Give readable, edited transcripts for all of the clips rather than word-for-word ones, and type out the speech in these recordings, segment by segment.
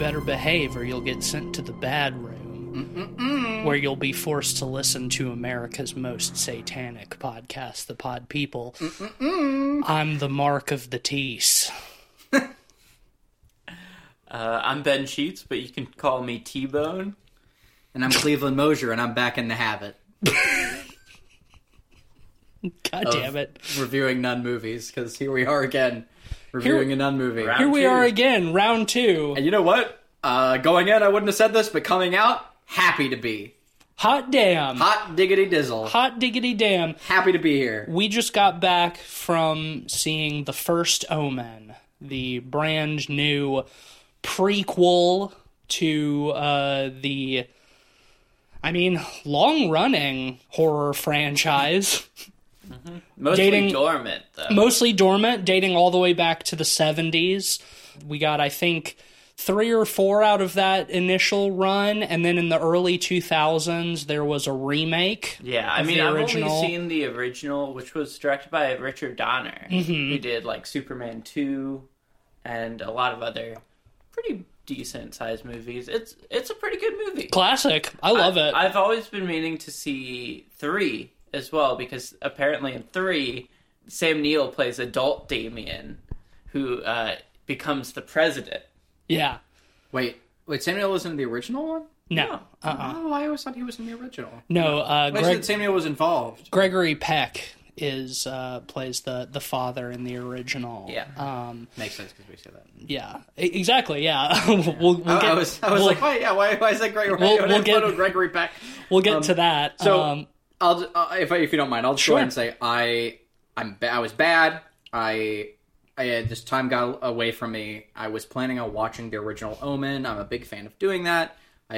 better behave or you'll get sent to the bad room, where you'll be forced to listen to America's most satanic podcast, The Pod People. I'm the Mark of the Tease. I'm Ben Sheets, but you can call me T-Bone. And I'm Cleveland Mosier, and I'm back in the habit. God damn it. Reviewing Nun movies, because here we are again, reviewing a Nun movie. Round Here we two. are again, round 2. And you know what? Going in, I wouldn't have said this, but coming out, happy to be. Hot damn. Hot diggity dizzle. Hot diggity damn. Happy to be here. We just got back from seeing The First Omen, the brand new prequel to the, long-running horror franchise. Mostly dormant, though. Mostly dormant, dating all the way back to the 70s. We got, I think, 3 or 4 out of that initial run, and then in the early 2000s, there was a remake. Yeah, I've only seen the original, which was directed by Richard Donner, Mm-hmm. who did, Superman 2 and a lot of other pretty decent-sized movies. It's a pretty good movie. Classic. I love it. I've always been meaning to see 3 as well, because apparently in 3, Sam Neill plays adult Damien, who becomes the president. Yeah. Wait, Samuel was in the original one? No. Oh, I always thought he was in the original. No, I said Samuel was involved. Gregory Peck plays the father in the original. Yeah. Makes sense because we say that. Yeah, exactly. Yeah, we'll get. I was like, why is that Gregory? Gregory Peck. We'll get to that. So I'll if you don't mind, I'll just go ahead and say I was bad. I this time got away from me. I was planning on watching the original Omen. I'm a big fan of doing that.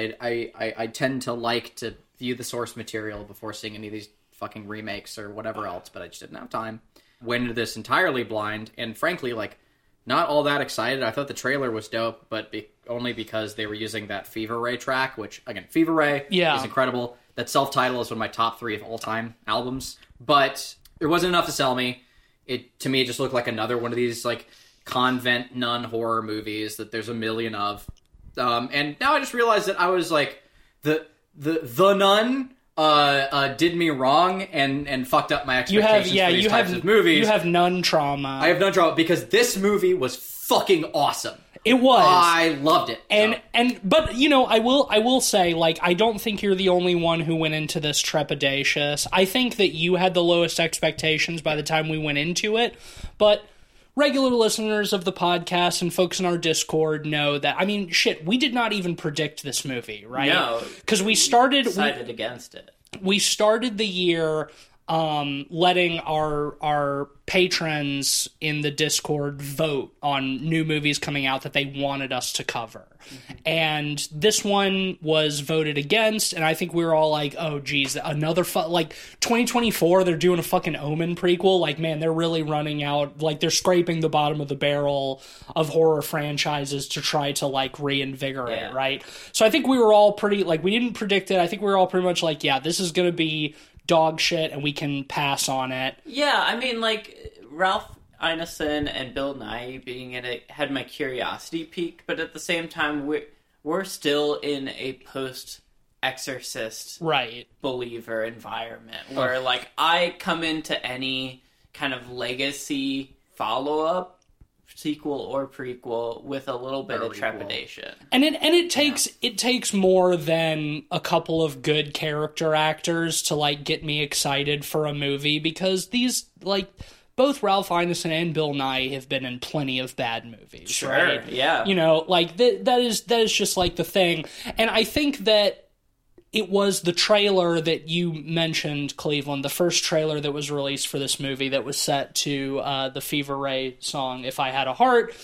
I tend to like to view the source material before seeing any of these fucking remakes or whatever else, but I just didn't have time. Went into this entirely blind, and frankly, not all that excited. I thought the trailer was dope, but only because they were using that Fever Ray track, which, again, Fever Ray is incredible. That self-title is one of my top 3 of all-time albums, but there wasn't enough to sell me. To me, it just looked like another one of these, convent nun horror movies that there's a million of. And now I just realized that I was, the nun did me wrong and fucked up my expectations for these types of movies. You have nun trauma. I have nun trauma because this movie was fucking awesome. It was. I loved it. But I will say, I don't think you're the only one who went into this trepidatious. I think that you had the lowest expectations by the time we went into it, but regular listeners of the podcast and folks in our Discord know that, we did not even predict this movie, right? No. Because we decided against it. We started the year letting our patrons in the Discord vote on new movies coming out that they wanted us to cover. Mm-hmm. And this one was voted against, and I think we were all like, oh, geez, another 2024, they're doing a fucking Omen prequel. Man, they're really running out. They're scraping the bottom of the barrel of horror franchises to try to, reinvigorate, yeah. Right? So I think we were all pretty, we didn't predict it. I think we were all pretty much yeah, this is going to be dog shit and we can pass on it. Yeah, Ralph Ineson and Bill Nighy being in it had my curiosity peaked, but at the same time, we're still in a post-Exorcist believer environment where, I come into any kind of legacy follow-up, sequel or prequel, with a little bit of trepidation. And it takes more than a couple of good character actors to get me excited for a movie, because these both Ralph Ineson and Bill Nighy have been in plenty of bad movies. Sure, right? Yeah. That is just the thing. And I think that it was the trailer that you mentioned, Cleveland, the first trailer that was released for this movie that was set to the Fever Ray song, If I Had a Heart,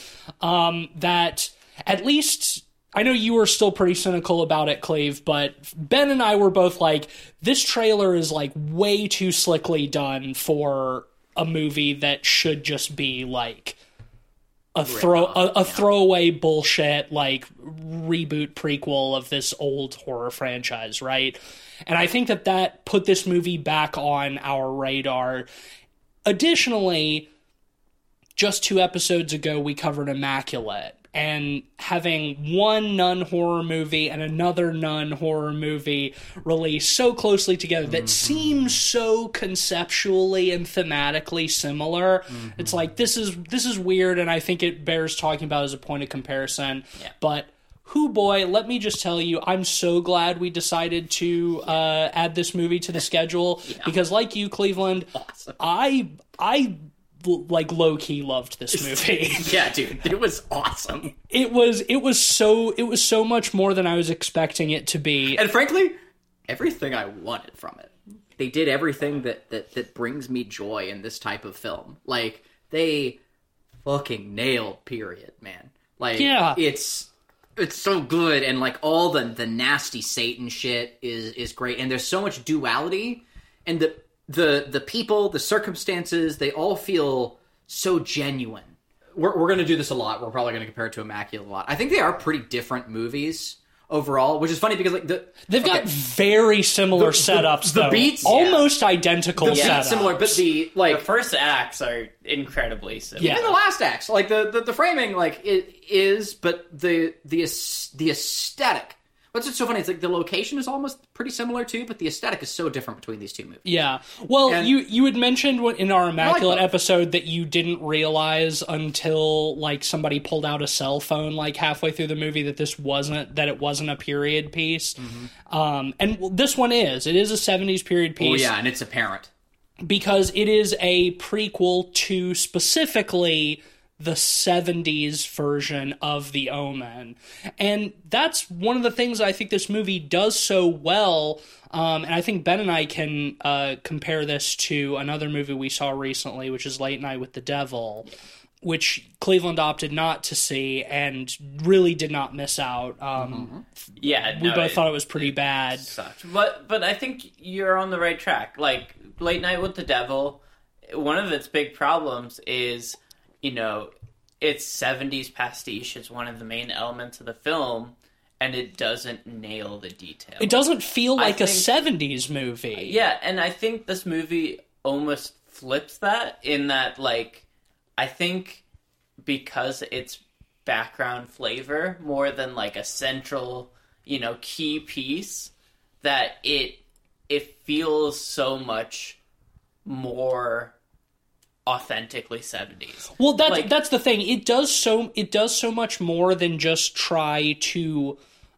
that at least, I know you were still pretty cynical about it, Cleve, but Ben and I were both this trailer is way too slickly done for a movie that should just be a throwaway bullshit reboot prequel of this old horror franchise, right? And I think that put this movie back on our radar. Additionally, just 2 episodes ago we covered Immaculate, and having one nun horror movie and another nun horror movie released so closely together that seems so conceptually and thematically similar. It's like, this is weird, and I think it bears talking about as a point of comparison. Yeah. But who boy, let me just tell you, I'm so glad we decided to add this movie to the schedule, because like you, Cleveland, Awesome. I like low-key loved this movie. Yeah, dude, it was awesome. It was so much more than I was expecting it to be. And frankly, everything I wanted from it. They did everything that brings me joy in this type of film. Like, they fucking nailed period, man. Like, Yeah. it's so good, and like all the nasty Satan shit is great, and there's so much duality, and the people, the circumstances, they all feel so genuine. We're going to do this a lot. We're probably going to compare it to Immaculate a lot. I think they are pretty different movies overall, which is funny because like They've got very similar setups, the though. beats, almost identical the beats setups. similar, but the The like first acts are incredibly similar. Yeah. even the last acts, like the framing, like it is, but the aesthetic. What's so funny? It's like the location is almost pretty similar too, but the aesthetic is so different between these two movies. Yeah. Well, And- you had mentioned in our Immaculate both. episode that you didn't realize until like somebody pulled out a cell phone like halfway through the movie that it wasn't a period piece. And this one is. It is a 70s period Oh piece. yeah, and it's apparent. Because it is a prequel to specifically the 70s version of The Omen. And that's one of the things I think this movie does so well. And I think Ben and I can compare this to another movie we saw recently, which is Late Night with the Devil, which Cleveland opted not to see and really did not miss out. Yeah, We both thought it was pretty bad. sucked. But I think you're on the right track. Like, Late Night with the Devil, one of its big problems is, its 70s pastiche is one of the main elements of the film, and it doesn't nail the detail. It doesn't feel like a think- 70s movie. Yeah, and I think this movie almost flips that in that, like, I think because it's background flavor more than, like, a central, key piece, that it feels so much more authentically 70s. Well, that's the thing. It does so much more than just try to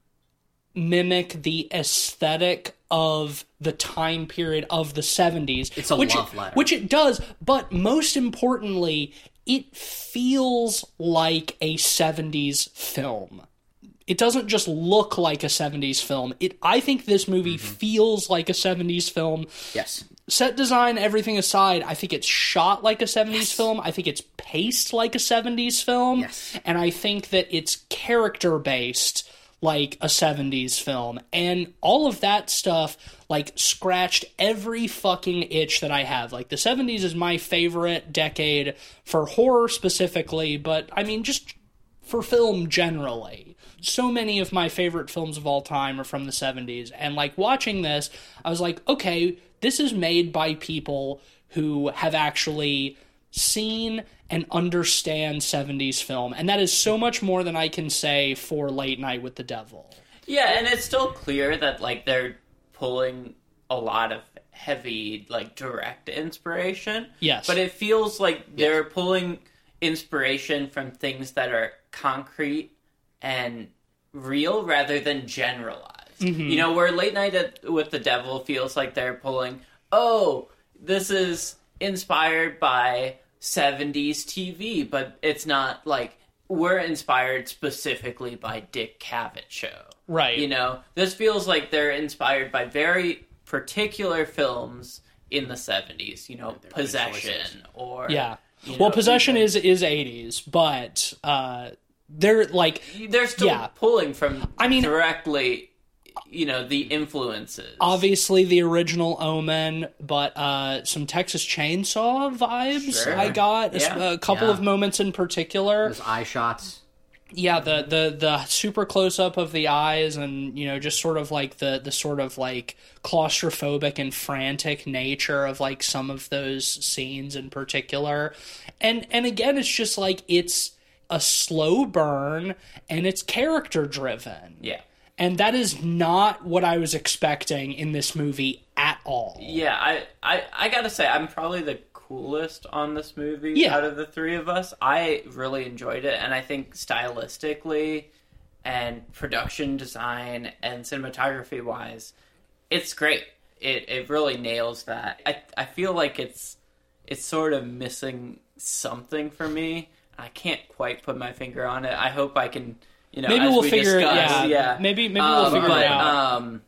mimic the aesthetic of the time period of the 70s. It's a love letter. Which it does, but most importantly, it feels like a 70s film. It doesn't just look like a 70s film. I think this movie feels like a 70s film. Yes. Set design, everything aside, I think it's shot like a 70s film. I think it's paced like a 70s film. Yes. And I think that it's character-based like a 70s film. And all of that stuff, like, scratched every fucking itch that I have. Like, the 70s is my favorite decade for horror specifically, but, I mean, just for film generally. So many of my favorite films of all time are from the 70s. And, like, watching this, I was like, okay, this is made by people who have actually seen and understand 70s film. And that is so much more than I can say for Late Night with the Devil. Yeah, and it's still clear that, like, they're pulling a lot of heavy, like, direct inspiration. Yes. But it feels like they're pulling inspiration from things that are concrete and real rather than generalized. Where Late Night with the Devil feels like they're pulling, this is inspired by 70s TV, but it's not like we're inspired specifically by Dick Cavett show. Right. This feels like they're inspired by very particular films in the 70s, Possession or... Yeah. Well, Possession is 80s, but they're like... They're still pulling from directly... the influences. Obviously, the original Omen, but some Texas Chainsaw vibes Sure. I got. Yeah. A couple of moments in particular. Those eye shots. Yeah, the super close up of the eyes, and just sort of like the sort of like claustrophobic and frantic nature of like some of those scenes in particular. And again, it's just like it's a slow burn and it's character driven. Yeah. And that is not what I was expecting in this movie at all. Yeah, I gotta say, I'm probably the coolest on this movie out of the three of us. I really enjoyed it, and I think stylistically and production design and cinematography wise, it's great. It really nails that. I feel like it's sort of missing something for me. I can't quite put my finger on it. I hope I can, maybe we'll figure it out. Maybe we'll figure it out.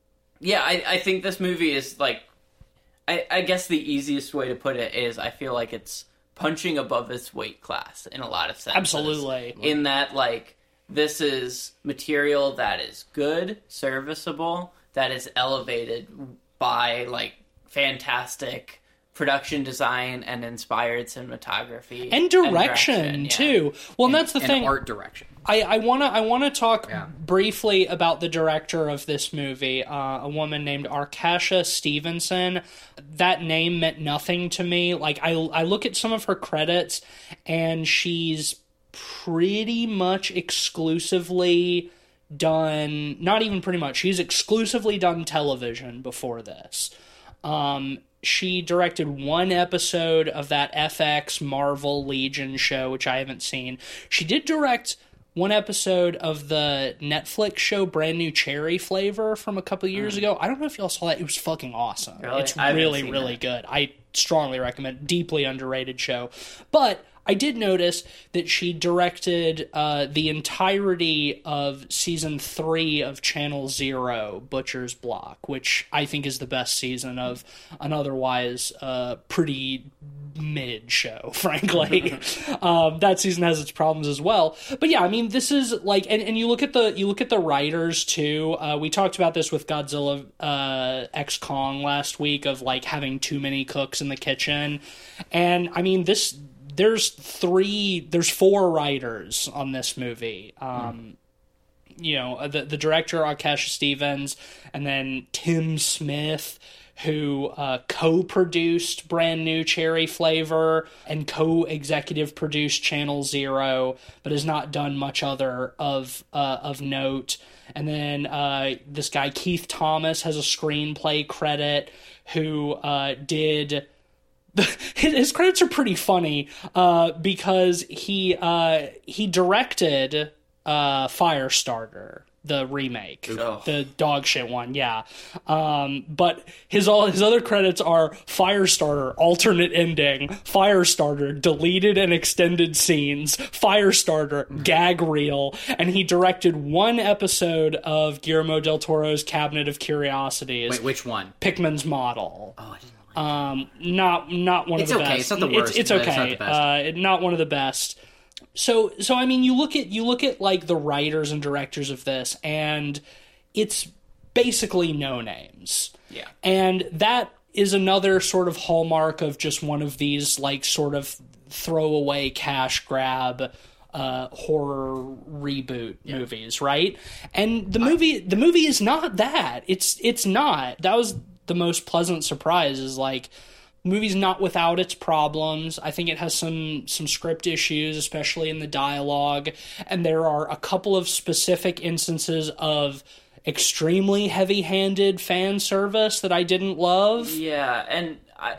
I think this movie is like, I guess the easiest way to put it is I feel like it's punching above its weight class in a lot of senses. Absolutely. In that, like, this is material that is good, serviceable, that is elevated by, like, fantastic production design and inspired cinematography and direction too. Well, and that's the thing. Art direction. I wanna talk briefly about the director of this movie, a woman named Arkasha Stevenson. That name meant nothing to me. Like I look at some of her credits, and she's pretty much exclusively done. Not even pretty much. She's exclusively done television before this. She directed one episode of that FX Marvel Legion show, which I haven't seen. She did direct one episode of the Netflix show Brand New Cherry Flavor from a couple of years ago. I don't know if y'all saw that. It was fucking awesome. Really? It's really, really good. I strongly recommend. Deeply underrated show. But I did notice that she directed the entirety of season 3 of Channel Zero, Butcher's Block, which I think is the best season of an otherwise pretty mid show, frankly. That season has its problems as well. But yeah, I mean, this is like, and you look at the writers too. We talked about this with Godzilla X Kong last week, of like having too many cooks in the kitchen, and I mean there's 4 writers on this movie. You know, the director, Arkasha Stevens, and then Tim Smith, who co-produced Brand New Cherry Flavor and co-executive produced Channel Zero, but has not done much other of note. And then this guy, Keith Thomas, has a screenplay credit, who did... His credits are pretty funny because he directed Firestarter, the remake, the dog shit one, yeah. But his other credits are Firestarter, alternate ending, Firestarter, deleted and extended scenes, Firestarter, gag reel, and he directed one episode of Guillermo del Toro's Cabinet of Curiosities. Wait, which one? Pickman's Model. Oh, I didn't. Not one of the best. It's not the worst. It's okay. It's not the best. Not one of the best. So I mean, you look at like the writers and directors of this, and it's basically no names. Yeah. And that is another sort of hallmark of just one of these like sort of throwaway cash grab horror reboot movies, right? And the movie is not that. It's not. That was the most pleasant surprise, is like the movie's not without its problems. I think it has some script issues, especially in the dialogue, and there are a couple of specific instances of extremely heavy-handed fan service that I didn't love. Yeah, and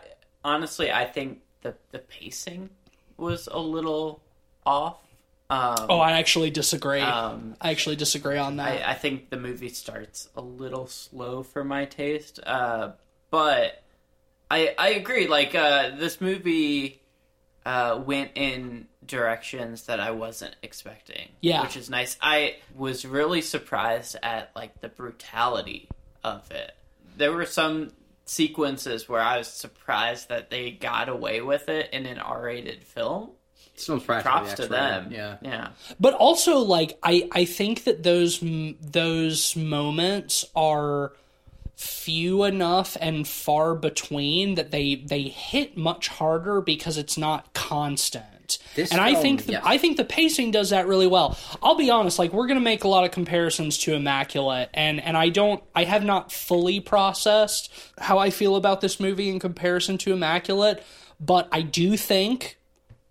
I think the pacing was a little off. I actually disagree. I actually disagree on that. I think the movie starts a little slow for my taste, but I agree. Like, this movie went in directions that I wasn't expecting. Yeah. Which is nice. I was really surprised at, like, the brutality of it. There were some sequences where I was surprised that they got away with it in an R-rated film. Props to them. Yeah. But also, like, I think that those moments are few enough and far between that they hit much harder because it's not constant. I think the pacing does that really well. I'll be honest, like, we're going to make a lot of comparisons to Immaculate, and I have not fully processed how I feel about this movie in comparison to Immaculate, but I do think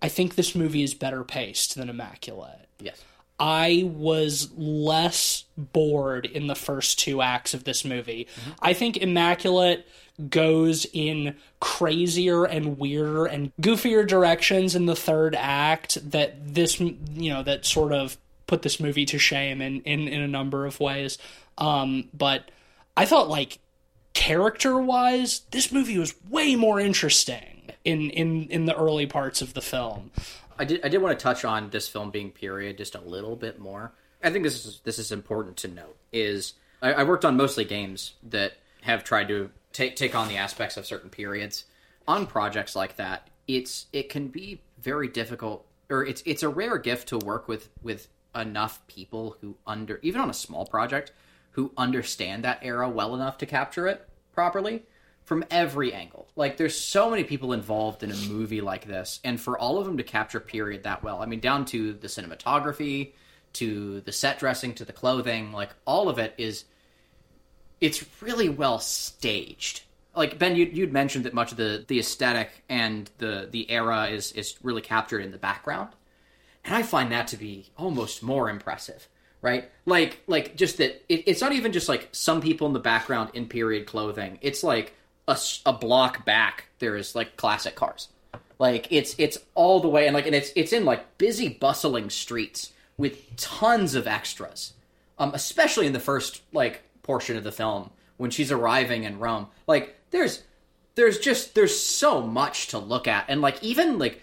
I think this movie is better paced than Immaculate. Yes. I was less bored in the first 2 acts of this movie. Mm-hmm. I think Immaculate goes in crazier and weirder and goofier directions in the 3rd act that this, that sort of put this movie to shame in a number of ways. But I thought, like, character-wise, this movie was way more interesting in the early parts of the film. I did want to touch on this film being period just a little bit more. I think this is important to note. Is I worked on mostly games that have tried to take on the aspects of certain periods. On projects like that, it can be very difficult, or it's a rare gift to work with enough people who even on a small project, who understand that era well enough to capture it properly. From every angle. Like, there's so many people involved in a movie like this, and for all of them to capture period that well, I mean, down to the cinematography, to the set dressing, to the clothing, like, all of it it's really well staged. Like, Ben, you'd mentioned that much of the aesthetic and the era is really captured in the background, and I find that to be almost more impressive. Right? Like just that it's not even just, like, some people in the background in period clothing. It's, like, a block back, there's, like, classic cars. Like, it's all the way, and it's in, like, busy, bustling streets with tons of extras. Especially in the first, like, portion of the film, when she's arriving in Rome. Like, there's so much to look at. And, like, even, like,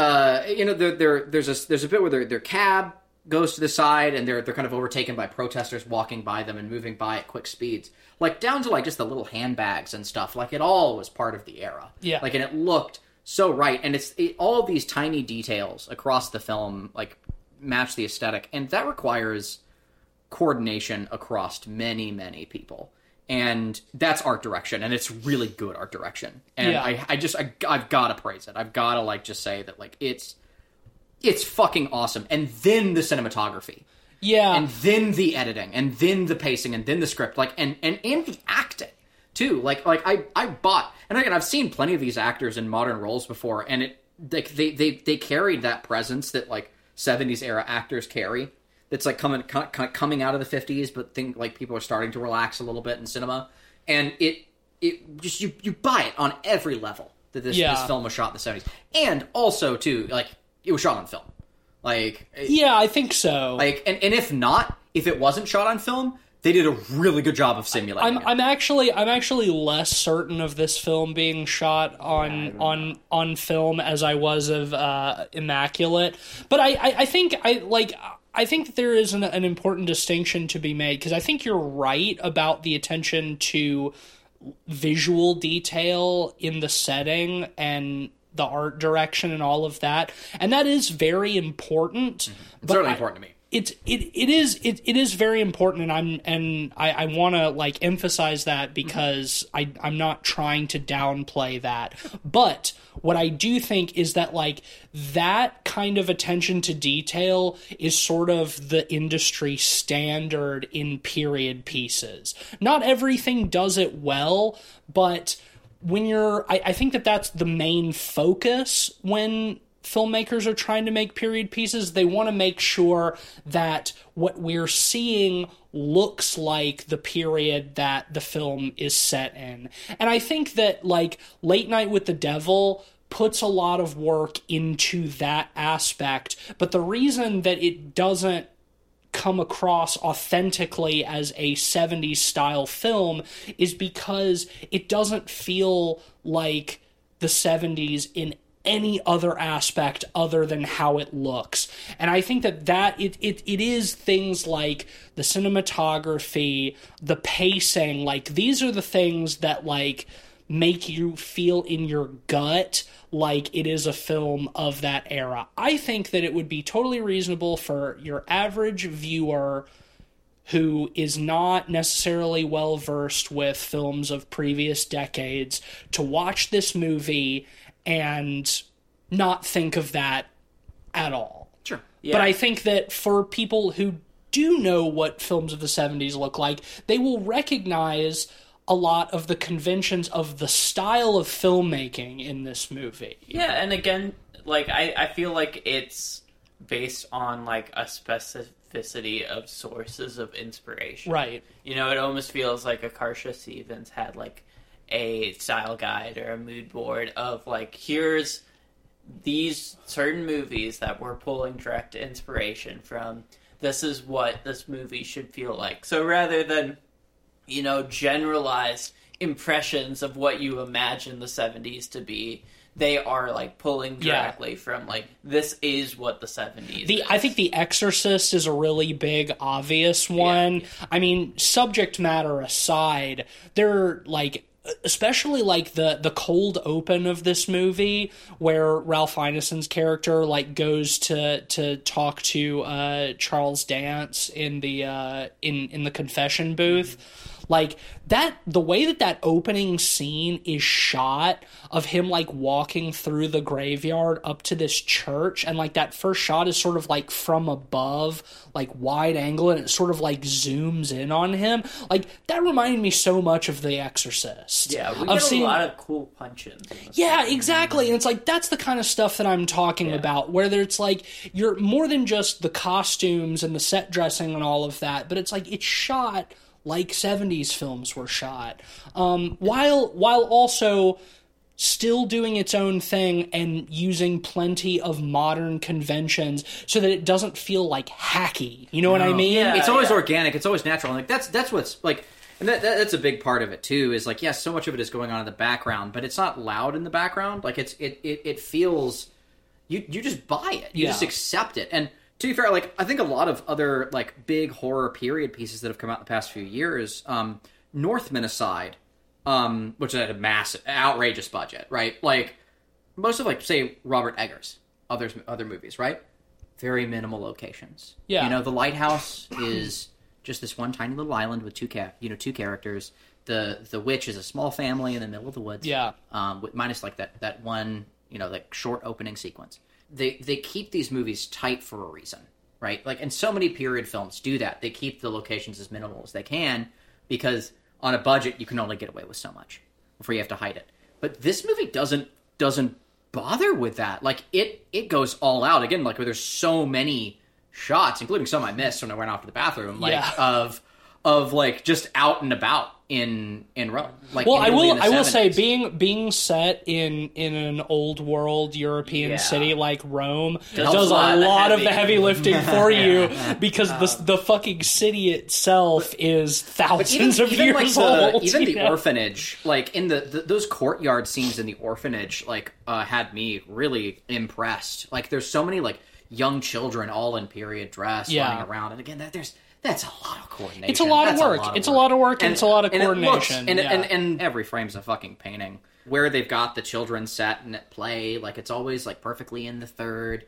there's a bit where their cab goes to the side, and they're kind of overtaken by protesters walking by them and moving by at quick speeds. Like, down to, like, just the little handbags and stuff. Like, it all was part of the era. Yeah. Like, and it looked so right. And all these tiny details across the film, like, match the aesthetic. And that requires coordination across many, many people. And that's art direction. And it's really good art direction. And yeah. I've got to praise it. I've got to, like, just say that, like, it's fucking awesome. And then the cinematography. Yeah. And then the editing, and then the pacing, and then the script, like, and the acting too. Like I bought, and again, I've seen plenty of these actors in modern roles before, and they carried that presence that, like, 70s era actors carry. That's, like, coming out of the 50s, but think, like, people are starting to relax a little bit in cinema, and it just you buy it on every level that this film was shot in the 70s, and also too, like, it was shot on film. Like, yeah, I think so. Like, and if not, if it wasn't shot on film, they did a really good job of simulating it. I'm actually less certain of this film being shot on film as I was of Immaculate. But I think that there is an important distinction to be made, because I think you're right about the attention to visual detail in the setting and the art direction and all of that, and that is very important. It's certainly important to me. It is very important, and I want to, like, emphasize that, because I'm not trying to downplay that. But what I do think is that, like, that kind of attention to detail is sort of the industry standard in period pieces. Not everything does it well, but when I think that that's the main focus when filmmakers are trying to make period pieces. They want to make sure that what we're seeing looks like the period that the film is set in. And I think that, like, Late Night with the Devil puts a lot of work into that aspect, but the reason that it doesn't come across authentically as a 70s style film is because it doesn't feel like the 70s in any other aspect other than how it looks. And I think that it is things like the cinematography, the pacing, like, these are the things that, like, make you feel in your gut like it is a film of that era. I think that it would be totally reasonable for your average viewer who is not necessarily well versed with films of previous decades to watch this movie and not think of that at all. Sure. Yeah. But I think that for people who do know what films of the 70s look like, they will recognize a lot of the conventions of the style of filmmaking in this movie. Yeah, and again, like I feel like it's based on like a specificity of sources of inspiration. Right. You know, it almost feels like Akarsha Stevens had like a style guide or a mood board of like, here's these certain movies that we're pulling direct inspiration from. This is what this movie should feel like. So rather than, you know, generalized impressions of what you imagine the 70s to be, they are like pulling directly from like, this is what the 70s is. I think The Exorcist is a really big, obvious one. Yeah. I mean, subject matter aside, they're like, especially like the cold open of this movie where Ralph Ineson's character like goes to talk to Charles Dance in the in the confession booth. Like that, the way that opening scene is shot of him like walking through the graveyard up to this church, and like that first shot is sort of like from above, like wide angle, and it sort of like zooms in on him. Like that reminded me so much of The Exorcist. Yeah, we get a lot of cool punch-ins. Yeah, exactly. And it's like, that's the kind of stuff that I'm talking about, where it's like, you're more than just the costumes and the set dressing and all of that, but it's like, it's shot like 70s films were shot, while also still doing its own thing and using plenty of modern conventions so that it doesn't feel like hacky. You know what I mean? Yeah, it's always organic. It's always natural. And like that's what's like, and that's a big part of it too. Is like, yes, so much of it is going on in the background, but it's not loud in the background. Like it feels, you just buy it. You just accept it. And to be fair, like I think a lot of other like big horror period pieces that have come out in the past few years, Northman aside, which had a massive, outrageous budget, right? Like most of like say Robert Eggers, other movies, right? Very minimal locations. Yeah, you know, The Lighthouse is just this one tiny little island with two characters. The witch is a small family in the middle of the woods. Yeah, minus like that one, you know, like short opening sequence. They keep these movies tight for a reason, right? Like, and so many period films do that. They keep the locations as minimal as they can because on a budget you can only get away with so much before you have to hide it. But this movie doesn't bother with that. Like it goes all out again. Like where there's so many shots, including some I missed when I went off to the bathroom, like of like just out and about in Rome. Like, well, I will say being set in an old world European city like Rome does a lot of the heavy lifting for you because the fucking city itself is thousands of years old. Even the orphanage, like in those courtyard scenes in the orphanage, like had me really impressed. Like there's so many like young children all in period dress running around, and again that's a lot of coordination. It's a lot of work. It's a lot of work and it's a lot of coordination. And every frame's a fucking painting. Where they've got the children set and at play, like it's always like perfectly in the third.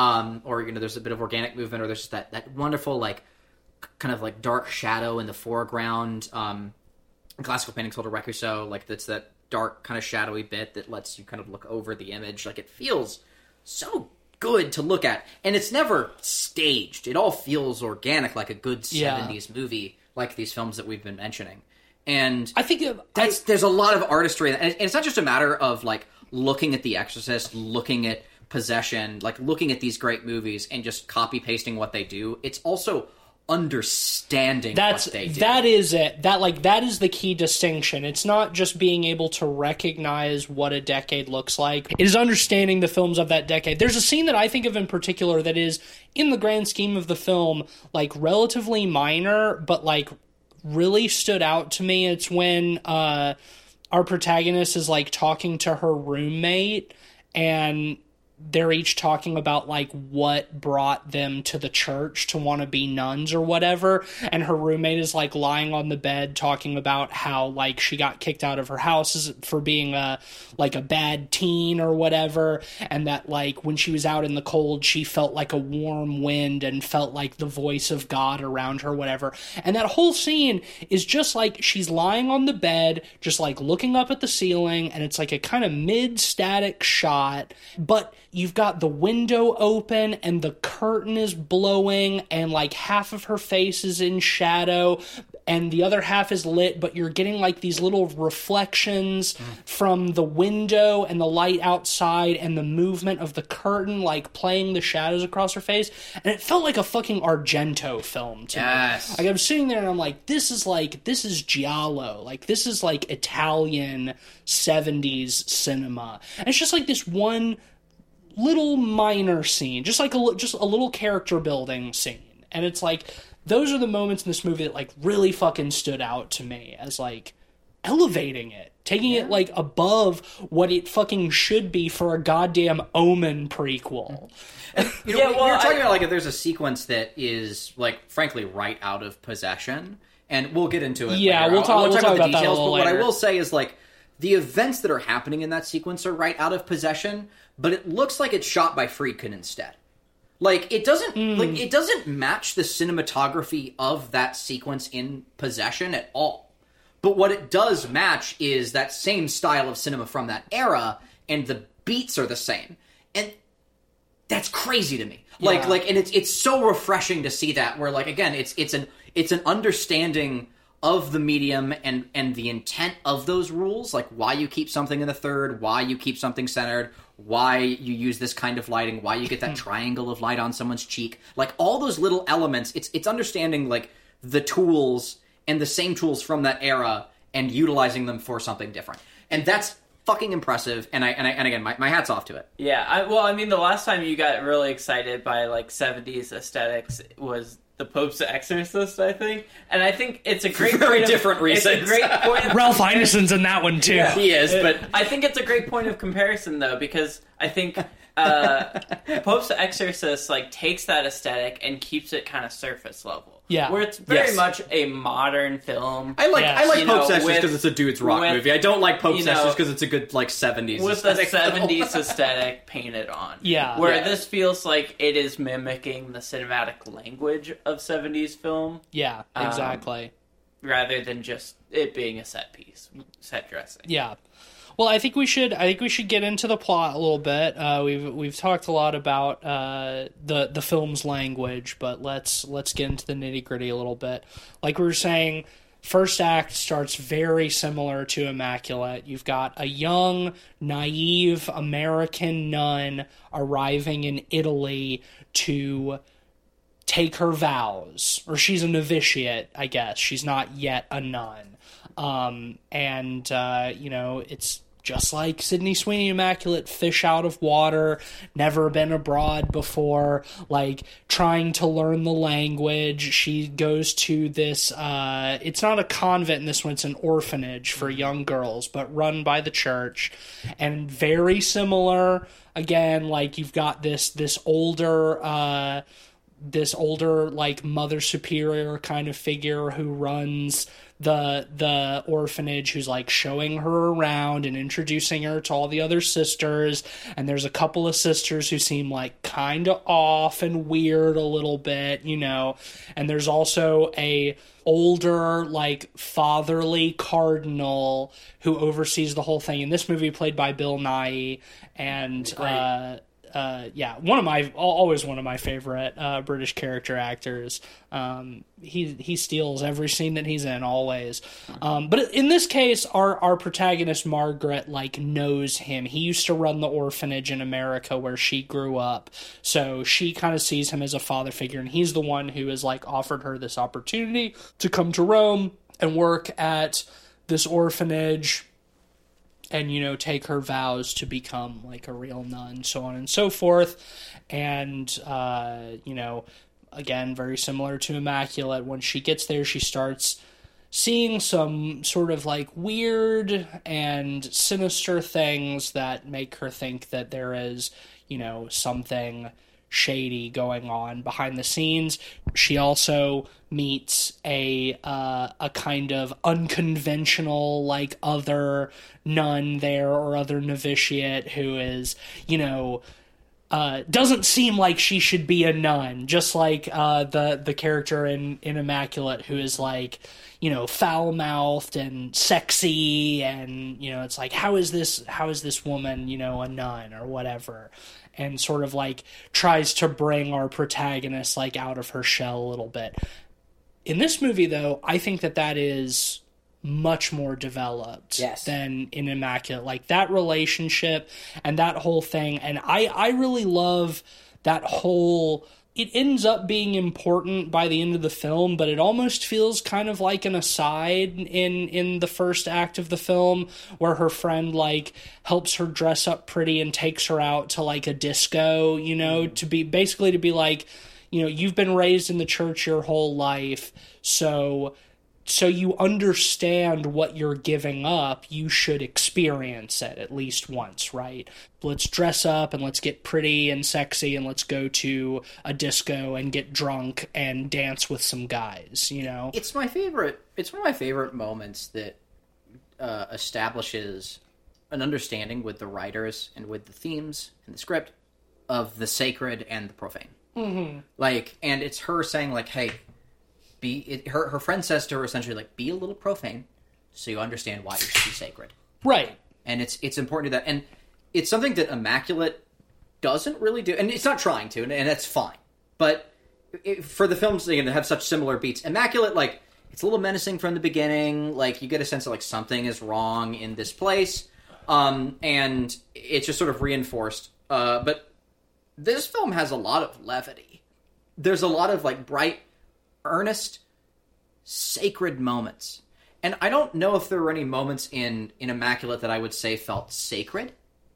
Or you know, there's a bit of organic movement, or there's just that wonderful like kind of like dark shadow in the foreground. Classical painting's called a recuso, like that's that dark kind of shadowy bit that lets you kind of look over the image. Like it feels so good to look at, and it's never staged. It all feels organic, like a good 70s movie, like these films that we've been mentioning. And I think there's a lot of artistry, and it's not just a matter of like looking at The Exorcist, looking at Possession, like looking at these great movies and just copy pasting what they do. It's also understanding what they do. That is it. That is the key distinction. It's not just being able to recognize what a decade looks like. It is understanding the films of that decade. There's a scene that I think of in particular that is, in the grand scheme of the film, like relatively minor, but like really stood out to me. It's when our protagonist is like talking to her roommate, and they're each talking about like what brought them to the church to want to be nuns or whatever, and her roommate is like lying on the bed talking about how like she got kicked out of her house for being a bad teen or whatever, and that like when she was out in the cold she felt like a warm wind and felt like the voice of God around her, whatever. And that whole scene is just like she's lying on the bed just like looking up at the ceiling, and it's like a kind of mid-static shot, but you've got the window open and the curtain is blowing and like half of her face is in shadow, and the other half is lit, but you're getting like these little reflections from the window and the light outside and the movement of the curtain like playing the shadows across her face, and it felt like a fucking Argento film to me. Like I was sitting there and I'm like, this is Giallo, like this is like Italian 70s cinema. And it's just like this one little minor scene, just a little character building scene, and it's like those are the moments in this movie that like really fucking stood out to me as like elevating it, taking it like above what it fucking should be for a goddamn Omen prequel. You're talking about like if there's a sequence that is like frankly right out of Possession, and we'll get into it. Yeah, later. we'll talk about the details. that a little but later. What I will say is like the events that are happening in that sequence are right out of Possession, but it looks like it's shot by Friedkin instead. Like it doesn't match the cinematography of that sequence in Possession at all. But what it does match is that same style of cinema from that era, and the beats are the same. And that's crazy to me. Like and it's so refreshing to see that, where like again, it's an understanding of the medium and the intent of those rules, like why you keep something in the third, why you keep something centered, why you use this kind of lighting, why you get that triangle of light on someone's cheek, like all those little elements. It's understanding like the tools and the same tools from that era and utilizing them for something different, and that's fucking impressive. And again, my hat's off to it. Yeah, I mean, the last time you got really excited by like 70s aesthetics was The Pope's Exorcist, I think. And I think it's a great very different reasons. It's a great point of Ralph Ineson's in that one too. Yeah, he is, but I think it's a great point of comparison though, because I think Pope's Exorcist like takes that aesthetic and keeps it kind of surface level. Yeah. Where it's very much a modern film. I like Pope's Exorcist with- because it's a dude's rock movie. I don't like Pope's you know, Exorcist because it's a good like 70s with the aesthetic. 70s aesthetic painted on. Yeah. Where Yeah. this feels like it is mimicking the cinematic language of 70s film Yeah, exactly. rather than just it being a set piece, set dressing. Yeah. Well, I think we should get into the plot a little bit. We've talked a lot about the film's language, but let's get into the nitty-gritty a little bit. Like we were saying, first act starts very similar to Immaculate. You've got a young, naive American nun arriving in Italy to take her vows, or she's a novitiate, I guess. She's not yet a nun. It's just like Sydney Sweeney Immaculate, fish out of water, never been abroad before, like trying to learn the language. She goes to this, it's not a convent in this one, it's an orphanage for young girls, but run by the church. And very similar, again, like you've got this older like Mother Superior kind of figure who runs the orphanage, who's like showing her around and introducing her to all the other sisters. And there's a couple of sisters who seem like kind of off and weird a little bit, you know. And there's also a older, like, fatherly cardinal who oversees the whole thing. In this movie, played by Bill Nighy, and always one of my favorite British character actors. He steals every scene that he's in, always. But in this case, our protagonist Margaret like knows him. He used to run the orphanage in America where she grew up, so she kind of sees him as a father figure, and he's the one who has like offered her this opportunity to come to Rome and work at this orphanage and, you know, take her vows to become like a real nun, so on and so forth. And, again, very similar to Immaculate, when she gets there, she starts seeing some sort of like weird and sinister things that make her think that there is, you know, something shady going on behind the scenes. She also meets a kind of unconventional, like, other nun there, or other novitiate, who is, you know, doesn't seem like she should be a nun, just like the character in Immaculate, who is like, you know, foul-mouthed and sexy, and, you know, it's like, how is this woman, you know, a nun or whatever, and sort of like tries to bring our protagonist like out of her shell a little bit. In this movie, though, I think that is much more developed than in Immaculate. Like, that relationship and that whole thing, and I really love that whole... It ends up being important by the end of the film, but it almost feels kind of like an aside in the first act of the film, where her friend, like, helps her dress up pretty and takes her out to, like, a disco, you know, to be like, you know, you've been raised in the church your whole life, so you understand what you're giving up, you should experience it at least once, right? Let's dress up and let's get pretty and sexy and let's go to a disco and get drunk and dance with some guys, you know? It's one of my favorite moments that establishes an understanding with the writers and with the themes and the script of the sacred and the profane. Mm-hmm. Like, and it's her saying, like, hey... her friend says to her essentially, like, be a little profane so you understand why you should be sacred. Right. And it's important to that. And it's something that Immaculate doesn't really do. And it's not trying to, and that's fine. But for the films that have such similar beats, Immaculate, like, it's a little menacing from the beginning. Like, you get a sense of, like, something is wrong in this place. And it's just sort of reinforced. But this film has a lot of levity. There's a lot of, like, bright, earnest, sacred moments. And I don't know if there were any moments in Immaculate that I would say felt sacred,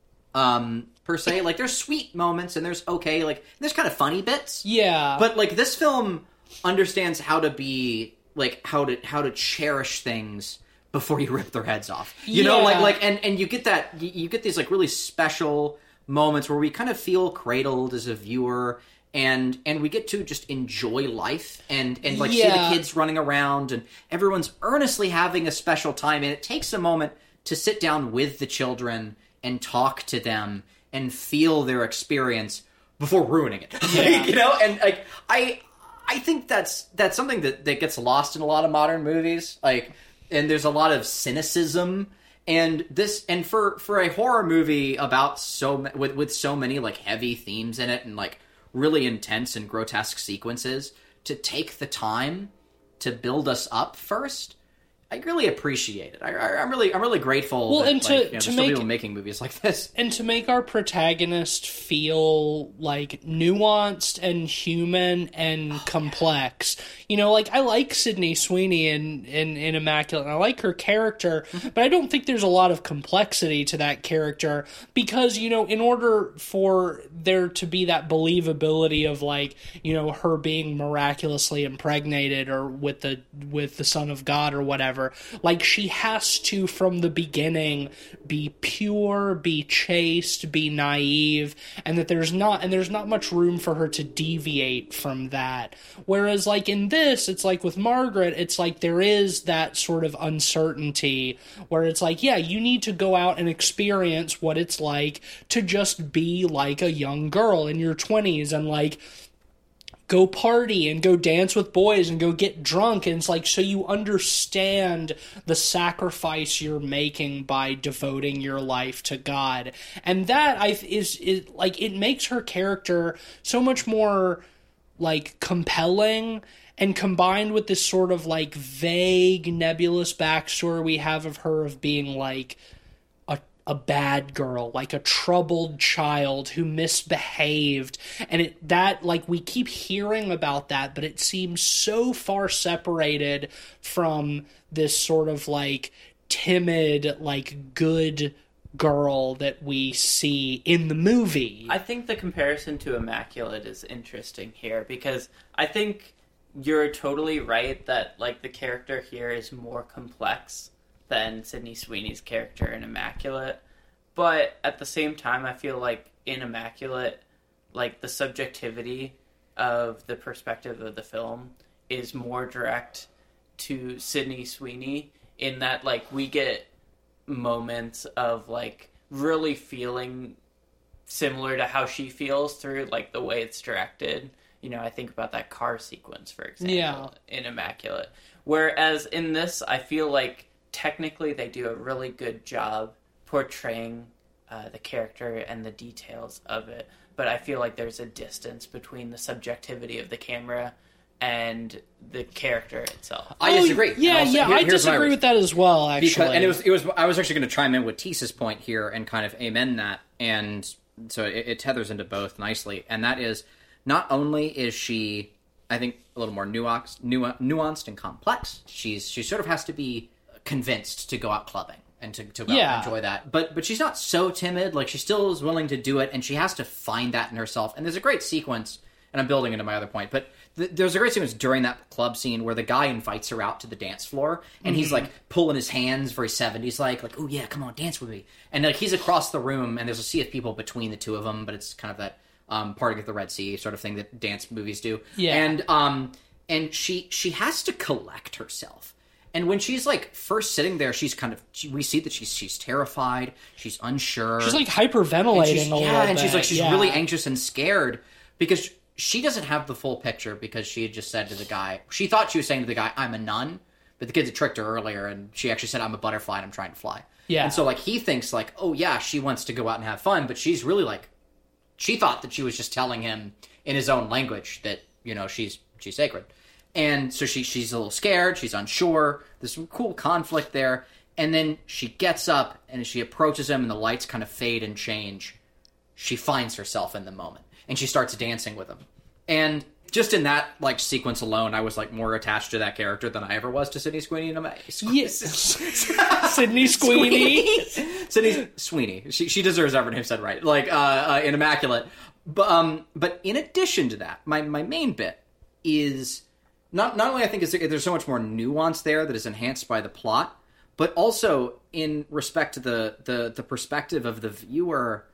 per se. Like, there's sweet moments, and there's there's kind of funny bits. Yeah. But, like, this film understands how to be, like, how to cherish things before you rip their heads off. You know, and you get that, you get these, like, really special moments where we kind of feel cradled as a viewer, and we get to just enjoy life and see the kids running around and everyone's earnestly having a special time. And it takes a moment to sit down with the children and talk to them and feel their experience before ruining it. Yeah. You know, and like I think that's something that gets lost in a lot of modern movies. Like, and there's a lot of cynicism. And for a horror movie about with so many, like, heavy themes in it and, like, really intense and grotesque sequences, to take the time to build us up first, I really appreciate it. I'm really grateful. Well, that, and there's still people making movies like this, and to make our protagonist feel, like, nuanced and human and complex. You know, like, I like Sydney Sweeney in Immaculate, and I like her character, but I don't think there's a lot of complexity to that character, because, you know, in order for there to be that believability of, like, you know, her being miraculously impregnated or with the Son of God or whatever, like, she has to, from the beginning, be pure, be chaste, be naive, and that there's not much room for her to deviate from that. Whereas, like, in this, it's like with Margaret, it's like there is that sort of uncertainty where it's like, yeah, you need to go out and experience what it's like to just be like a young girl in your 20s and, like, go party and go dance with boys and go get drunk. And it's like, so you understand the sacrifice you're making by devoting your life to God. And that is like, it makes her character so much more, like, compelling, and combined with this sort of, like, vague, nebulous backstory we have of her of being, like, a bad girl, like a troubled child who misbehaved, and we keep hearing about that, but it seems so far separated from this sort of, like, timid, like, good girl that we see in the movie. I think the comparison to Immaculate is interesting here, because I think you're totally right that, like, the character here is more complex than Sydney Sweeney's character in Immaculate. But at the same time, I feel like in Immaculate, like, the subjectivity of the perspective of the film is more direct to Sydney Sweeney, in that, like, we get moments of, like, really feeling similar to how she feels through, like, the way it's directed. You know, I think about that car sequence, for example, in Immaculate. Whereas in this, I feel like technically they do a really good job portraying the character and the details of it, but I feel like there's a distance between the subjectivity of the camera and the character itself. I disagree. Yeah, I disagree with that as well, actually. Because, and it was. I was actually going to chime in with Tisa's point here and kind of amen that, and so it tethers into both nicely. And that is, not only is she, I think, a little more nuanced and complex. She sort of has to be convinced to go out clubbing and to go out and enjoy that. But she's not so timid. Like, she still is willing to do it, and she has to find that in herself. And there's a great sequence, and I'm building into my other point, but there's a great sequence during that club scene where the guy invites her out to the dance floor, and he's like pulling his hands very 70s like, oh yeah, come on, dance with me. And like he's across the room, and there's a sea of people between the two of them, but it's kind of that parting of the Red Sea sort of thing that dance movies do. Yeah. And she has to collect herself. And when she's like first sitting there, she's kind of we see that she's terrified, she's unsure, she's like hyperventilating a little bit. And she's really anxious and scared because she doesn't have the full picture, because she had just said to the guy, she thought she was saying to the guy, I'm a nun, but the kid had tricked her earlier, and she actually said, I'm a butterfly and I'm trying to fly. Yeah. And so like he thinks like, oh yeah, she wants to go out and have fun, but she's really like, she thought that she was just telling him in his own language that, you know, she's sacred. And so she's a little scared, she's unsure, there's some cool conflict there, and then she gets up, and as she approaches him and the lights kind of fade and change, she finds herself in the moment, and she starts dancing with him. And just in that like sequence alone, I was like more attached to that character than I ever was to Sydney Sweeney. Sydney Sweeney. Sydney Sweeney. She deserves every name said right. Like in Immaculate. But in addition to that, my main bit is not only I think there's so much more nuance there that is enhanced by the plot, but also in respect to the perspective of the viewer.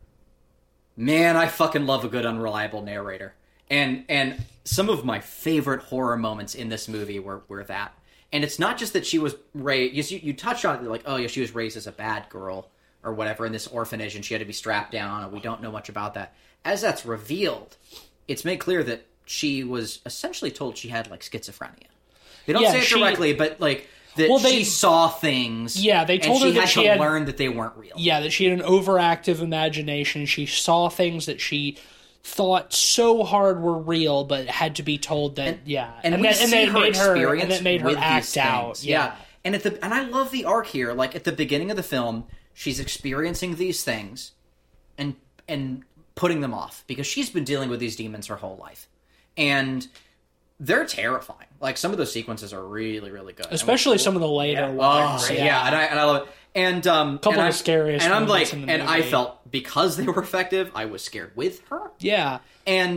Man, I fucking love a good unreliable narrator. And some of my favorite horror moments in this movie were that. And it's not just that she was raised... You touch on it, like, oh yeah, she was raised as a bad girl or whatever in this orphanage, and she had to be strapped down, and we don't know much about that. As that's revealed, it's made clear that she was essentially told she had, like, schizophrenia. They don't say it directly, but, like... she saw things. Yeah, they told her that she had learn that they weren't real. Yeah, that she had an overactive imagination. She saw things that she thought so hard were real, but had to be told that. And that made her act out. Yeah, and I love the arc here. Like at the beginning of the film, she's experiencing these things, and putting them off because she's been dealing with these demons her whole life, and they're terrifying. Like, some of those sequences are really, really good. Especially some of the later ones. And I love it. And couple of the scariest. And I'm like, and I felt because they were effective, I was scared with her. Yeah. And